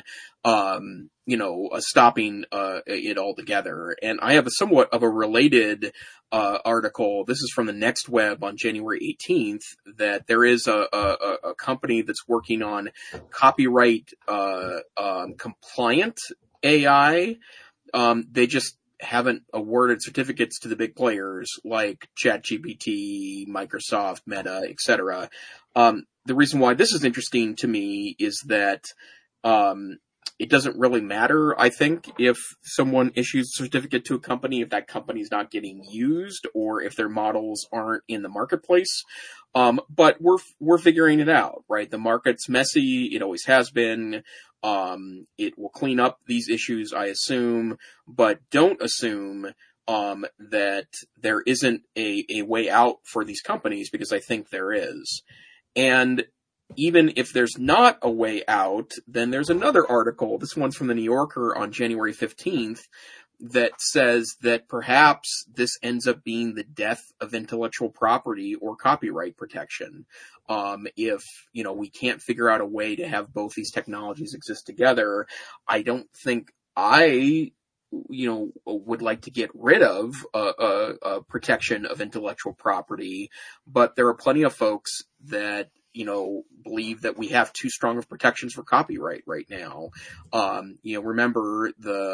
stopping it altogether. And I have somewhat of a related article. This is from the Next Web on January 18th, that there is a company that's working on copyright compliant AI. They just haven't awarded certificates to the big players like ChatGPT, Microsoft, Meta, etc. The reason why this is interesting to me is that it doesn't really matter, I think, if someone issues a certificate to a company, if that company's not getting used or if their models aren't in the marketplace. But we're figuring it out, right? The market's messy. It always has been. It will clean up these issues, I assume, but don't assume that there isn't a way out for these companies, because I think there is. And even if there's not a way out, then there's another article. This one's from the New Yorker on January 15th that says that perhaps this ends up being the death of intellectual property or copyright protection. If, we can't figure out a way to have both these technologies exist together, I don't think I would like to get rid of protection of intellectual property, but there are plenty of folks that believe that we have too strong of protections for copyright right now. Remember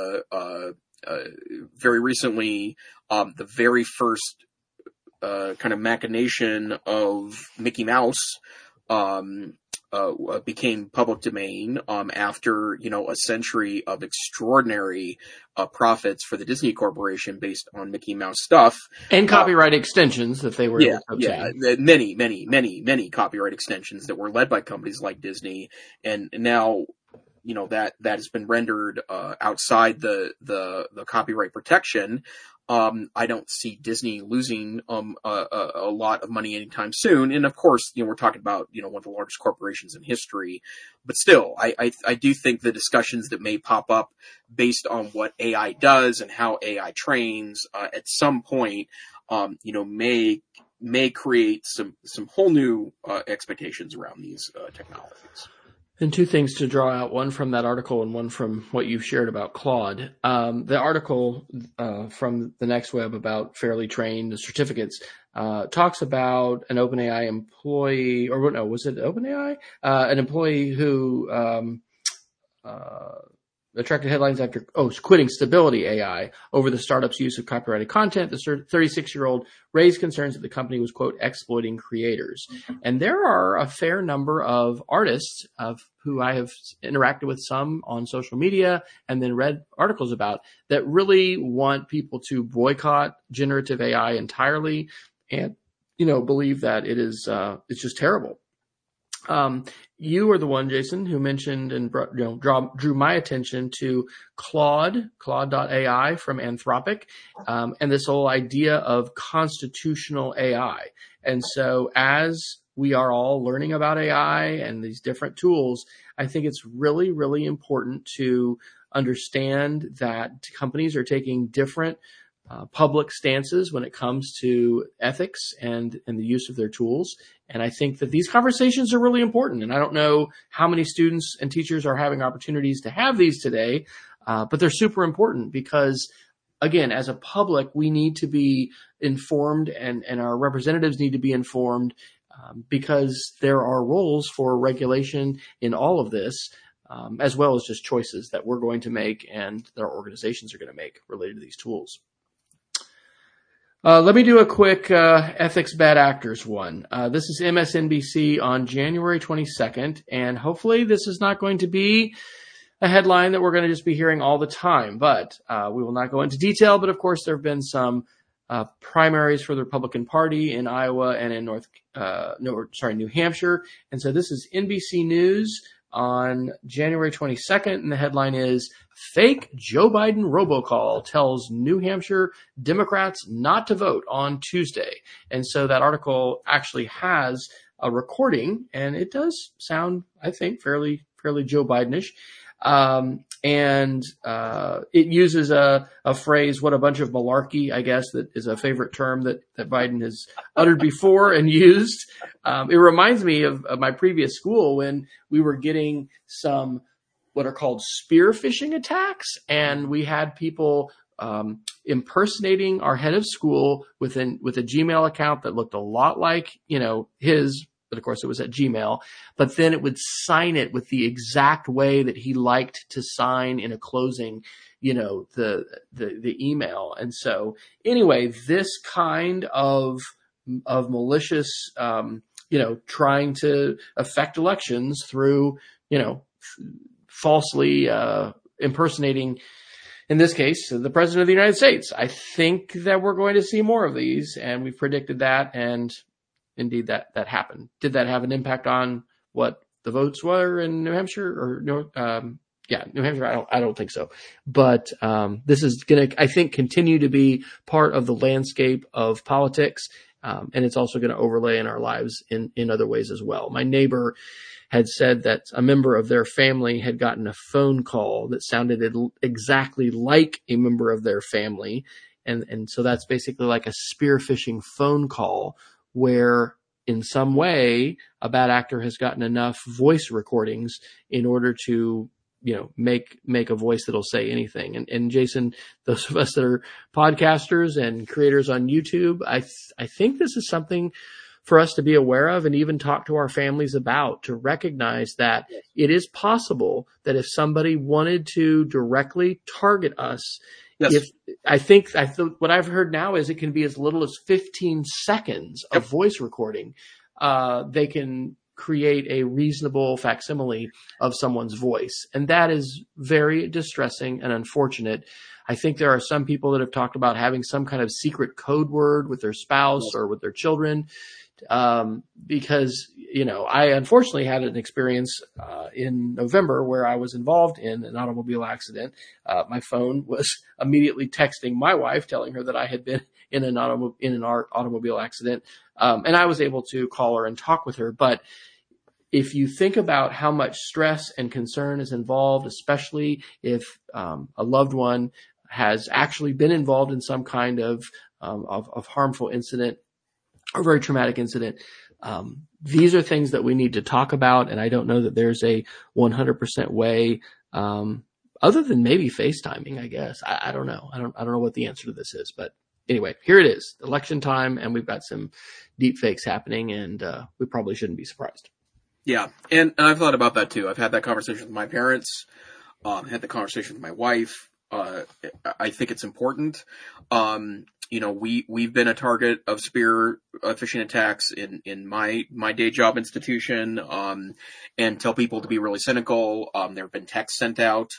very recently, the very first kind of machination of Mickey Mouse became public domain after a century of extraordinary profits for the Disney Corporation based on Mickey Mouse stuff and copyright extensions that they were able to obtain. Many copyright extensions that were led by companies like Disney, and now that has been rendered outside the copyright protection. I don't see Disney losing a lot of money anytime soon. And of course, we're talking about one of the largest corporations in history. But still, I do think the discussions that may pop up based on what AI does and how AI trains, at some point, may create some whole new expectations around these technologies. And two things to draw out, one from that article and one from what you've shared about Claude. The article from the Next Web about fairly trained certificates talks about an OpenAI employee, or no, was it OpenAI? An employee who attracted headlines after quitting Stability AI over the startup's use of copyrighted content. The 36-year-old raised concerns that the company was, quote, exploiting creators. And there are a fair number of artists who I have interacted with, some on social media and then read articles about, that really want people to boycott generative AI entirely and, believe that it's just terrible. You were the one, Jason, who mentioned and drew my attention to Claude.ai from Anthropic, and this whole idea of constitutional AI. And so as we are all learning about AI and these different tools, I think it's really, really important to understand that companies are taking different public stances when it comes to ethics and the use of their tools. And I think that these conversations are really important. And I don't know how many students and teachers are having opportunities to have these today, but they're super important because, again, as a public, we need to be informed and our representatives need to be informed because there are roles for regulation in all of this, as well as just choices that we're going to make and that our organizations are going to make related to these tools. Let me do a quick ethics bad actors one. This is MSNBC on January 22nd, and hopefully this is not going to be a headline that we're going to just be hearing all the time, but we will not go into detail. But of course, there have been some primaries for the Republican Party in Iowa and in New Hampshire. And so this is NBC News on January 22nd, and the headline is "Fake Joe Biden robocall tells New Hampshire Democrats not to vote on Tuesday." And so that article actually has a recording, and it does sound, I think, fairly Joe Bidenish. And it uses a phrase, "what a bunch of malarkey," I guess, that is a favorite term that Biden has uttered before and used. It reminds me of my previous school when we were getting some what are called spear phishing attacks, and we had people impersonating our head of school with a Gmail account that looked a lot like his. But of course it was at Gmail, but then it would sign it with the exact way that he liked to sign in a closing, the email. And so anyway, this kind of malicious, trying to affect elections through, falsely, impersonating, in this case, the president of the United States. I think that we're going to see more of these, and we've predicted that, and indeed that happened. Did that have an impact on what the votes were in New Hampshire or New Hampshire? I don't think so. But this is going to, I think, continue to be part of the landscape of politics. And it's also going to overlay in our lives in other ways as well. My neighbor had said that a member of their family had gotten a phone call that sounded exactly like a member of their family. And so that's basically like a spear phishing phone call, where in some way a bad actor has gotten enough voice recordings in order to, make a voice that'll say anything. And Jason, those of us that are podcasters and creators on YouTube, I think this is something for us to be aware of and even talk to our families about, to recognize that it is possible that if somebody wanted to directly target us, yes. I think what I've heard now is it can be as little as 15 seconds of voice recording. They can create a reasonable facsimile of someone's voice. And that is very distressing and unfortunate. I think there are some people that have talked about having some kind of secret code word with their spouse or with their children. Because, I unfortunately had an experience in November where I was involved in an automobile accident. My phone was immediately texting my wife, telling her that I had been in an automobile accident. And I was able to call her and talk with her. But if you think about how much stress and concern is involved, especially if a loved one has actually been involved in some kind of harmful incident or very traumatic incident. These are things that we need to talk about, and I don't know that there's a 100% way, other than maybe FaceTiming, I guess. I don't know. I don't know what the answer to this is, but anyway, here it is, election time, and we've got some deep fakes happening, and we probably shouldn't be surprised. Yeah, and I've thought about that too. I've had that conversation with my parents, had the conversation with my wife. I think it's important. We've been a target of spear phishing attacks in my day job institution, and tell people to be really cynical. There have been texts sent out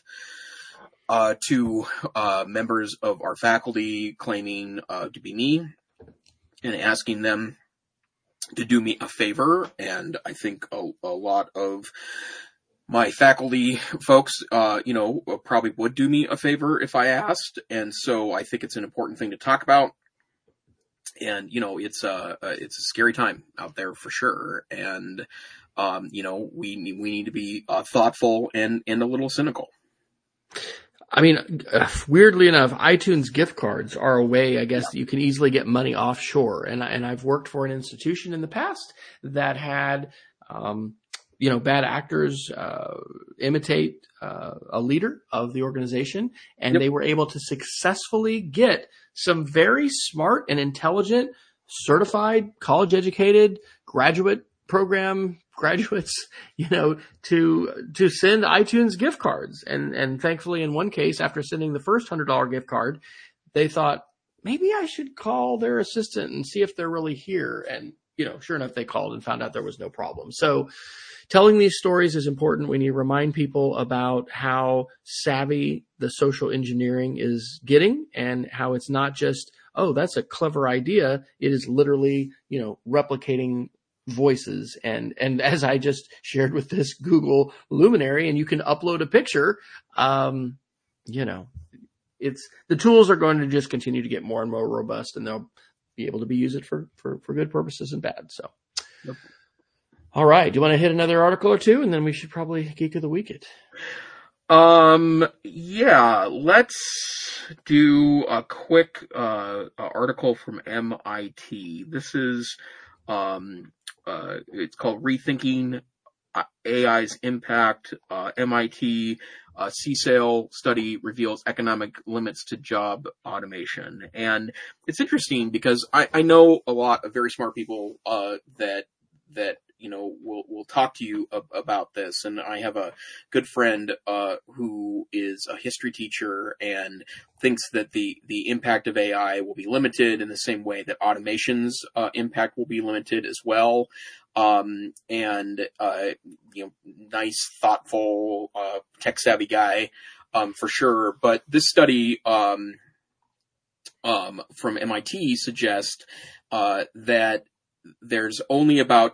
to members of our faculty claiming to be me and asking them to do me a favor. And I think a lot of my faculty folks, probably would do me a favor if I asked. And so I think it's an important thing to talk about. And, it's a scary time out there for sure. And, we need to be thoughtful and a little cynical. I mean, weirdly enough, iTunes gift cards are a way, I guess, that you can easily get money offshore. And I've worked for an institution in the past that had, bad actors imitate a leader of the organization, and they were able to successfully get some very smart and intelligent, certified, college-educated graduate program graduates, to send iTunes gift cards. And thankfully, in one case, after sending the first $100 gift card, they thought, maybe I should call their assistant and see if they're really here. And, sure enough, they called and found out there was no problem. So telling these stories is important. We need to remind people about how savvy the social engineering is getting, and how it's not just, oh, that's a clever idea. It is literally, replicating voices. And as I just shared with this Google luminary, and you can upload a picture, it's the tools are going to just continue to get more and more robust, and they'll be able to be used for good purposes and bad. So, yep. All right. Do you want to hit another article or two, and then we should probably Geek of the Week it? Yeah, let's do a quick article from MIT. This is it's called Rethinking AI's Impact. MIT CSAIL study reveals economic limits to job automation. And it's interesting because I know a lot of very smart people that will talk to you about this. And I have a good friend who is a history teacher and thinks that the impact of AI will be limited in the same way that automation's impact will be limited as well. Nice, thoughtful, tech savvy guy, for sure. But this study from MIT suggests that there's only about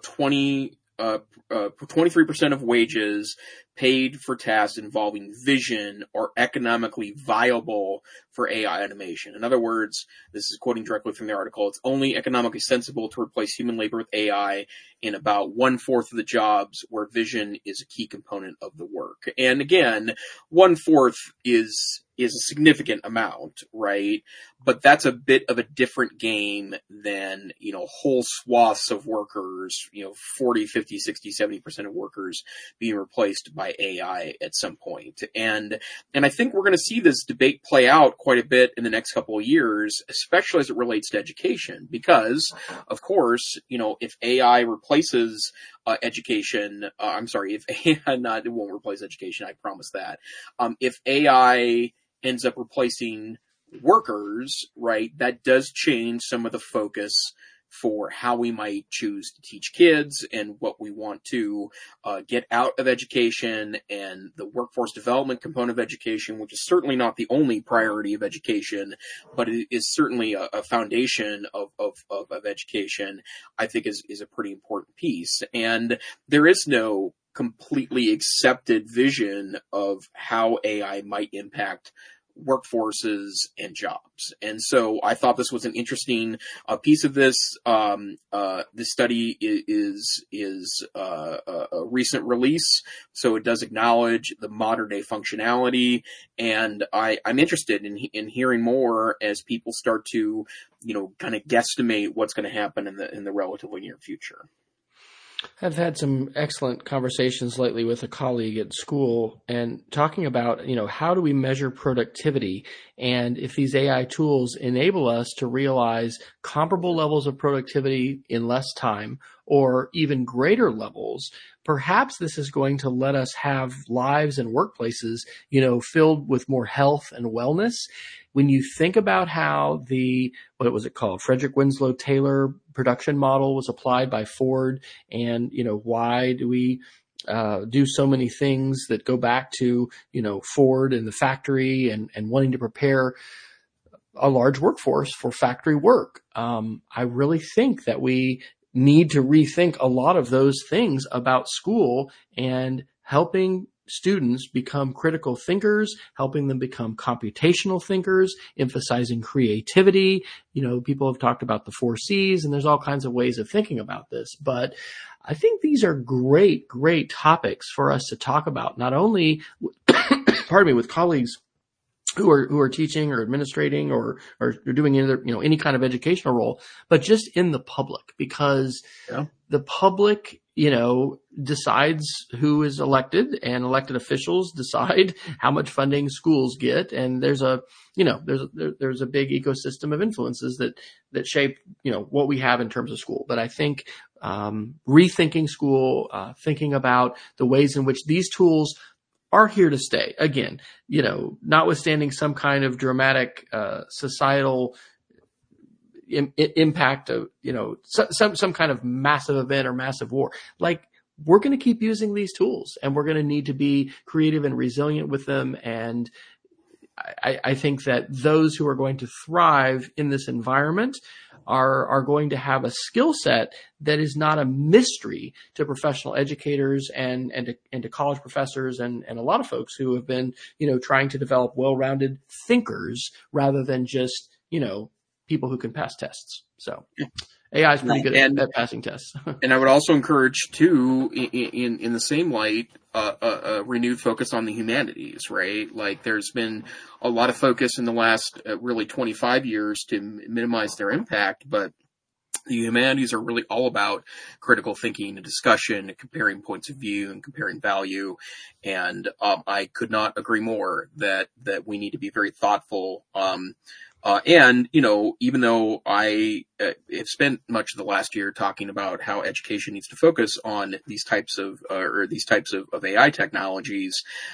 23% of wages paid for tasks involving vision are economically viable for AI automation. In other words, this is quoting directly from the article, it's only economically sensible to replace human labor with AI in about 1/4 of the jobs where vision is a key component of the work. And again, 1/4 is a significant amount, right? But that's a bit of a different game than, whole swaths of workers, 40, 50, 60, 70% of workers being replaced by AI at some point. And I think we're going to see this debate play out quite a bit in the next couple of years, especially as it relates to education, because of course, if AI replaces education, if AI it won't replace education, I promise that. If AI ends up replacing workers, right, that does change some of the focus for how we might choose to teach kids and what we want to get out of education, and the workforce development component of education, which is certainly not the only priority of education, but it is certainly a foundation of education, I think is a pretty important piece. And there is no completely accepted vision of how AI might impact workforces and jobs. And so I thought this was an interesting piece of this. This study is a recent release, so it does acknowledge the modern day functionality. And I'm interested in hearing more as people start to, kind of guesstimate what's going to happen in the relatively near future. I've had some excellent conversations lately with a colleague at school and talking about, how do we measure productivity, and if these AI tools enable us to realize comparable levels of productivity in less time or even greater levels, perhaps this is going to let us have lives and workplaces, filled with more health and wellness. When you think about how what was it called? Frederick Winslow Taylor production model was applied by Ford, and, why do we do so many things that go back to, Ford and the factory and wanting to prepare a large workforce for factory work. I really think that we need to rethink a lot of those things about school and helping students become critical thinkers, helping them become computational thinkers, emphasizing creativity. People have talked about the 4 C's, and there's all kinds of ways of thinking about this. But I think these are great, great topics for us to talk about, not only, with colleagues who are teaching or administrating or doing any kind of educational role, but just in the public, because the public, decides who is elected, and elected officials decide how much funding schools get. And there's a big ecosystem of influences that shape, what we have in terms of school. But I think, rethinking school, thinking about the ways in which these tools are here to stay. Again, notwithstanding some kind of dramatic, societal impact of, some kind of massive event or massive war. Like, we're going to keep using these tools, and we're going to need to be creative and resilient with them. And I think that those who are going to thrive in this environment are going to have a skill set that is not a mystery to professional educators and to college professors and a lot of folks who have been, trying to develop well-rounded thinkers rather than just, people who can pass tests. So AI is pretty good at passing tests. And I would also encourage, too, in the same light, a renewed focus on the humanities, right? Like, there's been a lot of focus in the last really 25 years to minimize their impact, but the humanities are really all about critical thinking and discussion, and comparing points of view and comparing value. And I could not agree more that we need to be very thoughtful. And, even though I have spent much of the last year talking about how education needs to focus on these types of AI technologies,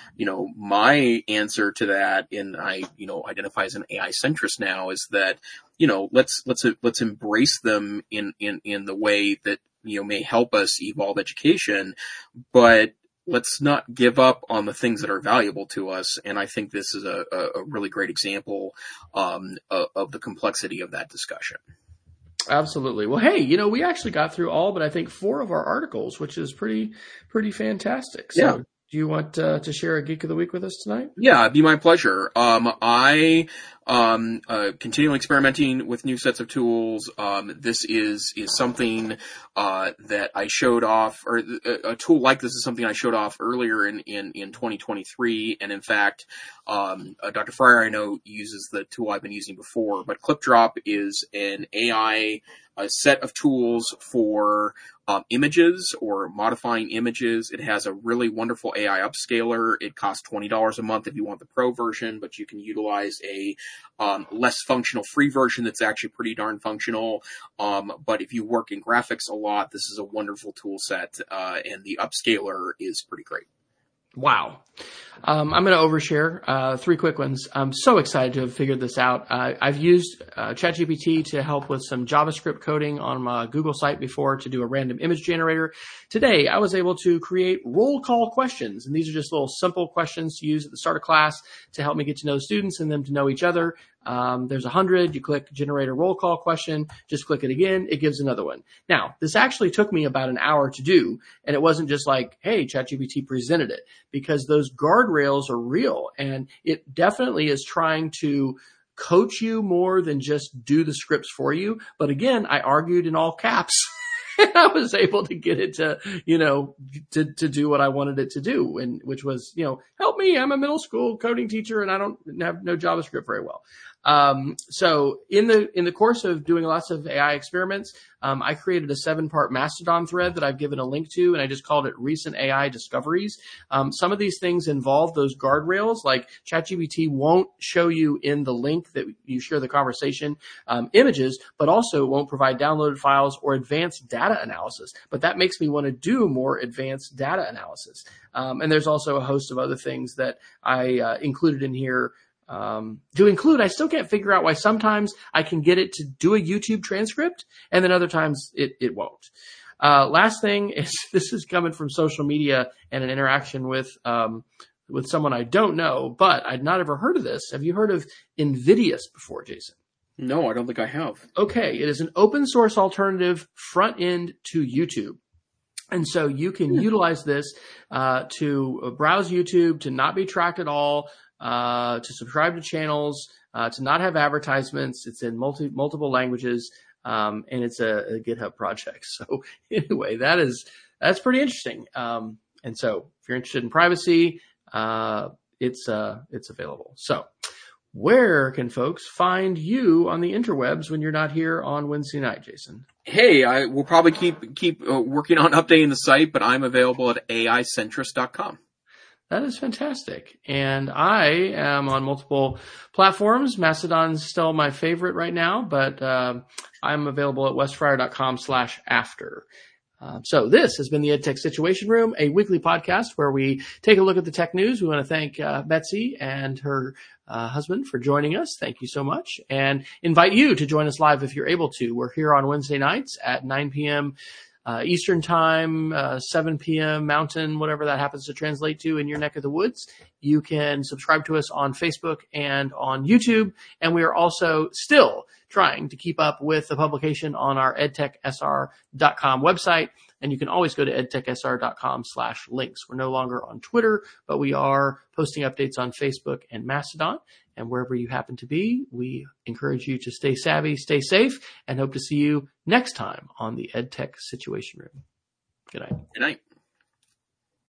my answer to that, and I, identify as an AI centrist now, is that, let's embrace them in the way that, may help us evolve education, but let's not give up on the things that are valuable to us. And I think this is a really great example of the complexity of that discussion. Absolutely. Well, hey, we actually got through all, but I think 4 of our articles, which is pretty fantastic. So, do you want to share a Geek of the Week with us tonight? Yeah, it'd be my pleasure. I continually experimenting with new sets of tools. This is something that I showed off, or a tool like this is something I showed off earlier in 2023. And in fact, Dr. Fryer, I know, uses the tool I've been using before, but ClipDrop is an AI set of tools for images or modifying images. It has a really wonderful AI upscaler. It costs $20 a month if you want the pro version, but you can utilize a less functional free version that's actually pretty darn functional. But if you work in graphics a lot, this is a wonderful tool set, and the upscaler is pretty great. Wow. I'm going to overshare 3 quick ones. I'm so excited to have figured this out. I've used ChatGPT to help with some JavaScript coding on my Google site before to do a random image generator. Today, I was able to create roll call questions, and these are just little simple questions to use at the start of class to help me get to know students and them to know each other. There's 100. You click generate a roll call question, just click it again. It gives another one. Now, this actually took me about an hour to do, and it wasn't just like, hey, ChatGPT presented it, because those guard guardrails are real, and it definitely is trying to coach you more than just do the scripts for you. But again, I argued in all caps. And I was able to get it to, to do what I wanted it to do, and which was, help me. I'm a middle school coding teacher and I don't have no JavaScript very well. So in the course of doing lots of AI experiments, I created a 7-part Mastodon thread that I've given a link to, and I just called it Recent AI Discoveries. Some of these things involve those guardrails, like ChatGPT won't show you in the link that you share the conversation, images, but also won't provide downloaded files or advanced data analysis. But that makes me want to do more advanced data analysis. And there's also a host of other things that I included in here. I still can't figure out why sometimes I can get it to do a YouTube transcript and then other times it won't. Last thing is, this is coming from social media and an interaction with someone I don't know, but I'd not ever heard of this. Have you heard of Invidious before, Jason? No, I don't think I have. Okay. It is an open source alternative front end to YouTube. And so you can utilize this to browse YouTube, to not be tracked at all, to subscribe to channels, to not have advertisements. It's in multiple languages, and it's a GitHub project. So anyway, that's pretty interesting. And so if you're interested in privacy, it's available. So where can folks find you on the interwebs when you're not here on Wednesday night, Jason? Hey, I will probably keep working on updating the site, but I'm available at aicentrist.com. That is fantastic. And I am on multiple platforms. Mastodon's still my favorite right now, but I'm available at westfryer.com/after. So this has been the EdTech Situation Room, a weekly podcast where we take a look at the tech news. We want to thank Betsy and her husband for joining us. Thank you so much. And invite you to join us live if you're able to. We're here on Wednesday nights at 9 p.m. Eastern time, 7 p.m. Mountain, whatever that happens to translate to in your neck of the woods. You can subscribe to us on Facebook and on YouTube. And we are also still trying to keep up with the publication on our edtechsr.com website. And you can always go to edtechsr.com/links. We're no longer on Twitter, but we are posting updates on Facebook and Mastodon. And wherever you happen to be, we encourage you to stay savvy, stay safe, and hope to see you next time on the EdTech Situation Room. Good night. Good night.